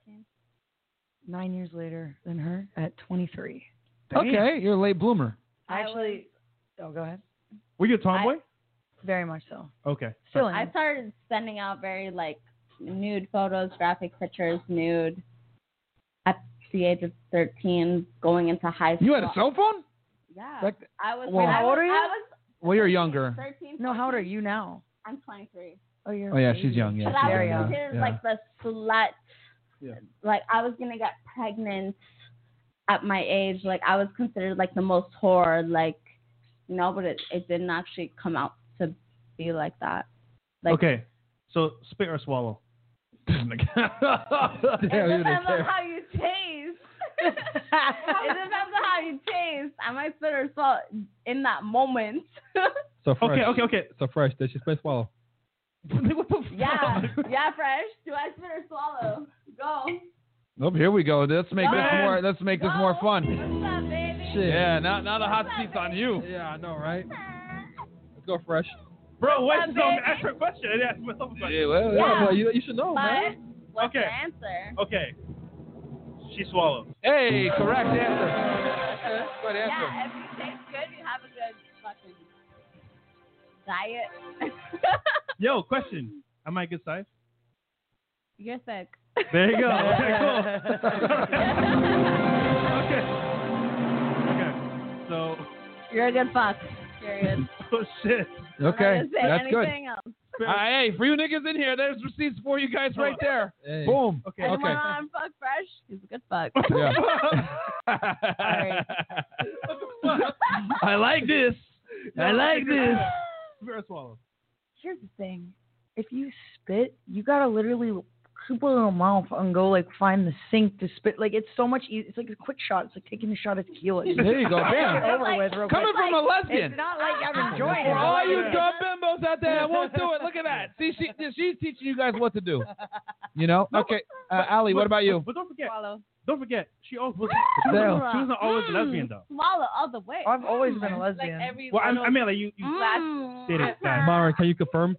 9 years later than her at 23. Okay, you're a late bloomer. Actually, go ahead. Were you a tomboy? Very much so. Okay. Still I started sending out very nude photos, graphic pictures, nude at the age of 13, going into high school. You had a cell phone? Yeah. I was. Well, how old are you? Well, you're younger. 13. No, how old are you now? I'm 23. Oh, you're. Oh, yeah, she's young. Yeah, But she's I young, was considered the slut. Yeah. I was gonna get pregnant at my age. I was considered the most whore. But it didn't actually come out to be like that. Okay. So spit or swallow? It depends on how you taste. It depends on how you taste. I might spit or swallow in that moment. So fresh. Okay. So fresh. Does she spit swallow? What the Yeah, fresh. Do I spit or swallow? Go. Oh, here we go. Let's make this more. Let's make this more fun. What's up, baby? Shit. Yeah, now the hot seat's on you. Yeah, I know, right? Let's go fresh. Bro, wait, up, so baby? ask her a question. I didn't ask myself a question. Yeah, well, Yeah. Well, you should know, man. But what's Okay. the answer? Okay. She swallowed. Hey, correct answer. Good answer. Yeah, if you taste good, you have a good fucking diet. Yo, question. Am I a good size? You're thick. There you go. Okay, cool. Okay. So. You're a good fuck. Period. Oh shit. Okay, I'm not gonna say that's good. anything else. Hey, for you niggas in here, there's receipts for you guys right there. Hey. Boom. Okay. Anyone on Fuck Fresh? He's a good fuck. Yeah. Sorry. I like this. I like this. Spit or swallow? Here's the thing. If you spit, you gotta literally keep it in your mouth and go find the sink to spit. It's so much easier. It's like a quick shot. It's like taking a shot of tequila. There you go. Bam. Over with real Coming quick. from a lesbian. It's not like I'm enjoying For it. all you dumb bimbos out there that won't do it, look at that. See, she's teaching you guys what to do. You know? Okay. Ali, what about you? But don't forget. Swallow. Don't forget. She always was. the hell? She was not always a lesbian though. Swallow all the way. I've always been a lesbian. Every Well, I mean, you dated guys. Myron, can you confirm?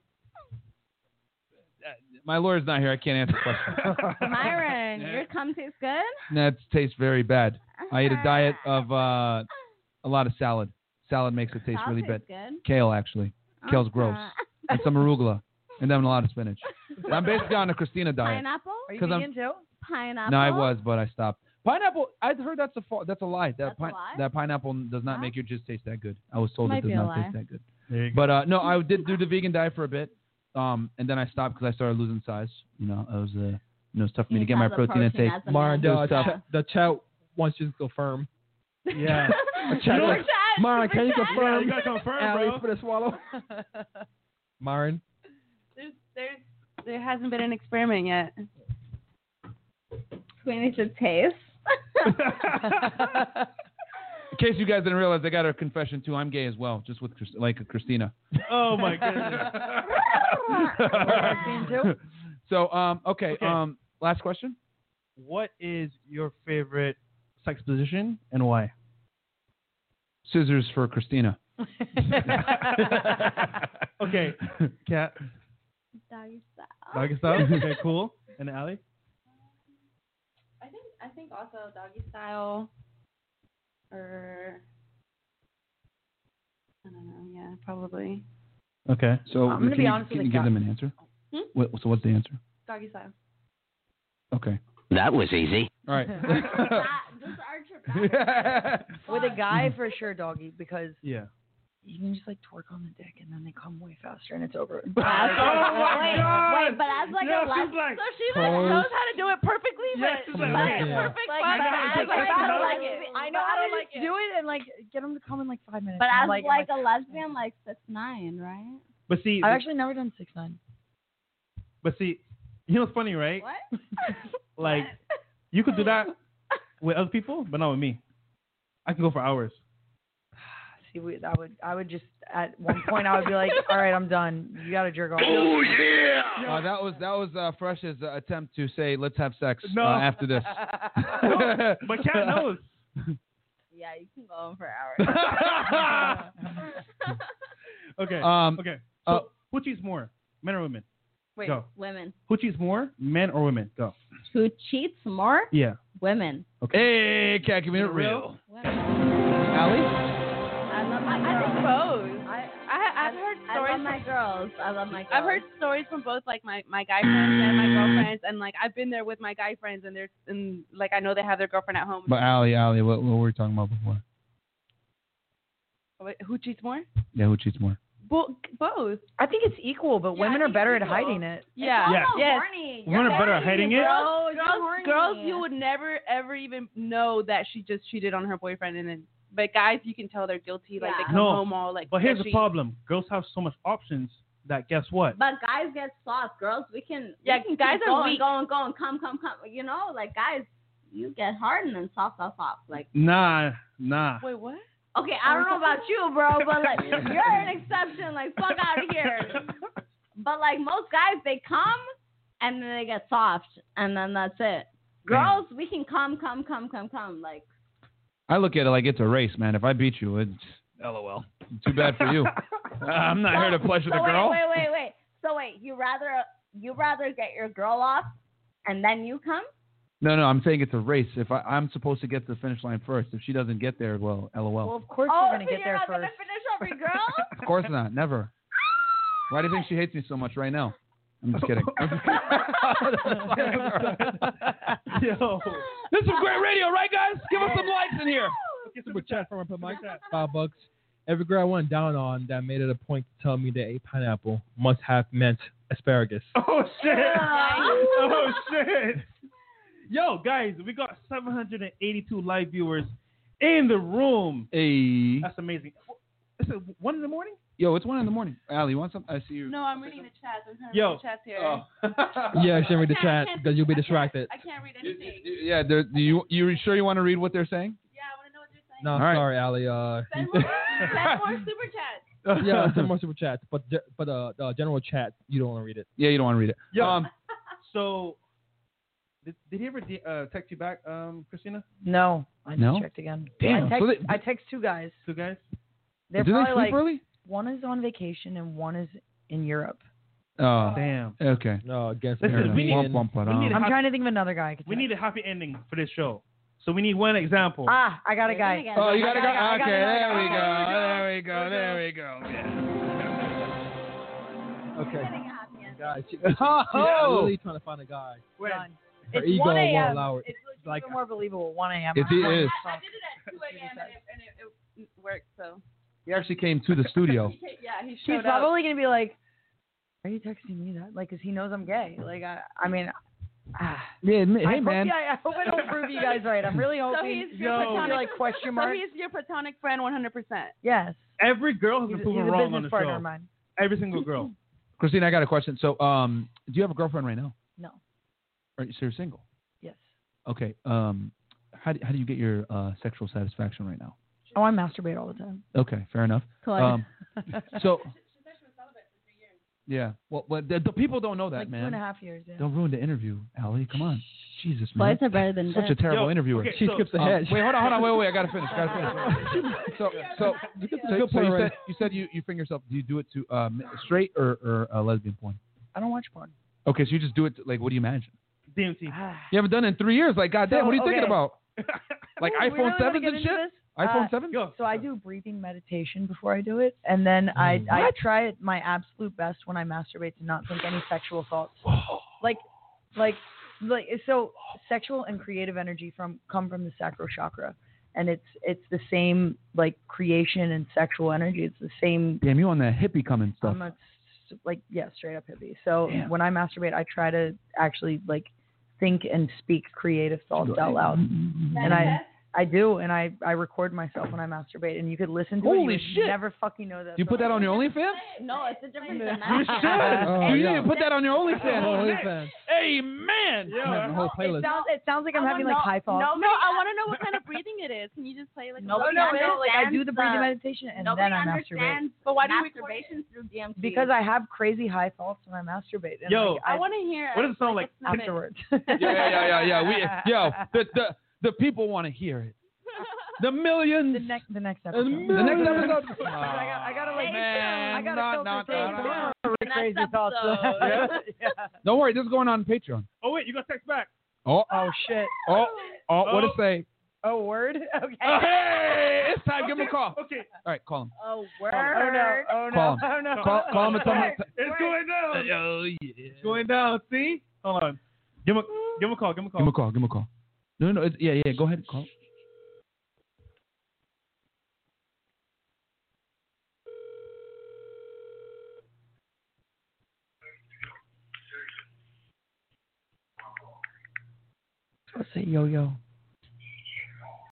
My lawyer's not here. I can't answer questions. Myron, your cum tastes good? That tastes very bad. I eat a diet of a lot of salad. Salad makes it taste Salad really tastes bad. good. Kale, actually. Kale's gross. And some arugula. And then a lot of spinach. I'm basically on a Christina diet. Pineapple? Are you 'Cause I'm- vegan too? Pineapple? No, I was, but I stopped. Pineapple, I'd heard that's a lie. That's a lie? That pineapple does not make your jizz taste that good. I was told Might it does be a not lie. taste that good. There you go. But no, I did do the vegan diet for a bit, and then I stopped because I started losing size. You know, it was it's tough for me to get my protein intake. Myron, It was tough. the chat wants you to confirm. Yeah. Myron, can you Yeah, confirm? you gotta confirm, Ali, bro. for the swallow. Myron. There hasn't been an experiment yet. We need to taste. In case you guys didn't realize, I got a confession too. I'm gay as well, just with Christina. Oh my goodness. So okay. Last question. What is your favorite sex position and why? Scissors for Christina. Okay, Kat. Doggy style. Doggy style. Okay, cool. And Ali? I think also doggy style, or I don't know. Yeah, probably Okay. So I'm gonna be honest can with you you, give them an answer? Hmm? So what's the answer? doggy style. Okay. That was easy. All right. Just Archer. With a guy, for sure, doggy, because Yeah. you can just twerk on the dick and then they come way faster and it's over. Oh my God! Wait, but as a Yeah, lesbian, she's like- so she Pose. knows how to do it perfectly, Yes, but she's like, like, okay. perfect. Like, but but as as like, a I don't lesbian, like it. I know how to do it and get them to come in 5 minutes. But I'm as like a lesbian, 6'9", right? But see, I've actually never done 6'9". you know what's funny, right? What? Like, you could do that with other people, but not with me. I can go for hours. See, I would just at one point I would be like, all right, I'm done. You gotta jerk off. Oh yeah. That was Fresh's attempt to say let's have sex No. after this. But Cat knows. Yeah, you can go on for hours. Okay. Um, Okay. So, who cheats more, men or women? Wait, Go. women. Who cheats more, men or women? Go. Who cheats more? Yeah. Women. Hey, Cat, give me it real. Women. Allie? I love my I think girls. both. I've heard I stories. love my girls. I love my girls. I've heard stories from both like my guy friends and my girlfriends, and like I've been there with my guy friends, and they're and like I know they have their girlfriend at home. But Allie, what were we talking about before? Wait, who cheats more? Yeah, who cheats more? Both. I think it's equal, but women are better at hiding it. Yeah. Yeah. Yes. Horny. Women are better at hiding it. Girls, you would never ever even know that she just cheated on her boyfriend, and then but guys, you can tell they're guilty. Like they Yeah. come No, home all like. But here's the sketchy. problem: girls have so much options that guess what? But guys get soft. Girls, we can. Yeah, we can guys keep are going, weak. Going, come. You know, like guys, you get hard and then soft. Like. Nah. Wait, what? Okay, I don't know about you, bro, but like you're an exception. Like fuck out of here. But like most guys, they come and then they get soft, and then that's it. Girls, we can come. Like. I look at it like it's a race, man. If I beat you, it's LOL. Too bad for you. I'm not here to pleasure the girl. Wait. So wait, you rather get your girl off and then you come? No, I'm saying it's a race. If I'm supposed to get to the finish line first, if she doesn't get there, well, LOL. Well, of course Oh, you're gonna so get you're there not first. gonna finish off your girl? Of course not. Never. Why do you think she hates me so much right now? I'm just kidding. Yo. This is great radio, right, guys? Give us some likes in here. Super chat from Mike. $5. Every girl I went down on that made it a point to tell me they ate pineapple must have meant asparagus. Oh shit! Oh shit! Yo, guys, we got 782 live viewers in the room. Hey. That's amazing. Is it 1 in the morning? Yo, it's 1 in the morning. Allie, you want something? I see you. No, I'm reading the chat. I'm trying to Yo. read the chat here. Oh. Yeah, I shouldn't read the chat because you'll be distracted. I can't read anything. Yeah, you sure you want to read what they're saying? Yeah, I want to know what they're saying. No, All right. sorry, Allie. Send more super chats. Yeah, send more super chats, but the general chat you don't want to read it. Yeah, you don't want to read it. Yo. So, did he ever text you back, Christina? No, I just No? checked again. Damn. I text two guys. Two guys? They're Do they probably sleep like early? one is on vacation and one is in Europe. Oh, Damn. okay. No, against Listen, America. we need- Womp, we need I'm happy- trying to think of another guy I could We text. need a happy ending for this show. So we need one example. I got a guy. Oh, you got to go. I got Okay, another there we guy. go. There we go. Okay. Guys, she's Oh. really trying to find a guy. Done. Her It's ego 1 won't a.m. allow it. It's Like- even more believable. 1 a.m. It is. I did it at 2 a.m. and it worked. So He actually came to the studio. yeah, he He's showed up. probably gonna be like, "Are you texting me that?" Like, 'cause he knows I'm gay. Like, I mean, Yeah, hey I man. hope I don't prove you guys right. I'm really So hoping. he's your Yo. platonic, You're like question so mark. he's your platonic friend 100%. Yes. Every girl has He's, been he's proven a wrong on business the partner show. of mine. Every single girl. Christina, I got a question. So, do you have a girlfriend right now? No. Or so you're single? Yes. Okay. How do you get your sexual satisfaction right now? Oh, I masturbate all the time. Okay, fair enough. So. Yeah. Well, the people don't know that, Like man. 2.5 years. Yeah. Don't ruin the interview, Allie. Come on. Jesus, man. Flights are better than Such a death. terrible Yo, interviewer. okay, She so- skips ahead. Wait, hold on. Wait. I gotta finish. So good point, right? you said you finger yourself. Do you do it to straight or lesbian porn? I don't watch porn. Okay, so you just do it to, like, what do you imagine? DMT. You haven't done it in 3 years. Like, goddamn, So, what are you thinking okay. about? Like We iPhone really wanna 7s get and into shit? this? iPhone 7? Go. So I do breathing meditation before I do it, and then I try it my absolute best when I masturbate to not think any sexual thoughts. Like so sexual and creative energy come from the sacral chakra, and it's the same like creation and sexual energy. It's the same. Damn, you on that hippie coming stuff. I'm a, straight up hippie. So Damn. when I masturbate, I try to actually like think and speak creative thoughts out loud, and I do, and I record myself when I masturbate, and you could listen to it. Holy You shit. would never fucking know that. Do you put that on your OnlyFans? No, it's a different You dimension. should. You need to put that on your OnlyFans. OnlyFans. Hey, man. The whole playlist. It sounds like I'm having like high thoughts. No, I want to know what kind of breathing it is. Can you just play like a No, little no, bit? like I do the breathing meditation and Nobody then I masturbate. understands But why do you masturbation through DMT? Because I have crazy high thoughts when I masturbate. And Yo, like, I want to hear. What does it sound like? a snippet. afterwards. Yeah. The people want to hear it. The millions. the next The episode. next episode. I gotta like. Man, I gotta not. filter crazy next thoughts. episode. Yeah. Don't worry, this is going on Patreon. Oh wait, you got text back. Oh, Oh shit. what to say? Oh word. Okay. Oh, hey, it's time. Give him a call. Okay. All right, call him. Oh, word. Oh no. Oh no. Call him. Oh no. Call him and tell him. It's going down. Oh yeah. It's going down. See? Hold on. Give him a call. Give him a call. No. Yeah. Go ahead. Call. Let's say yo.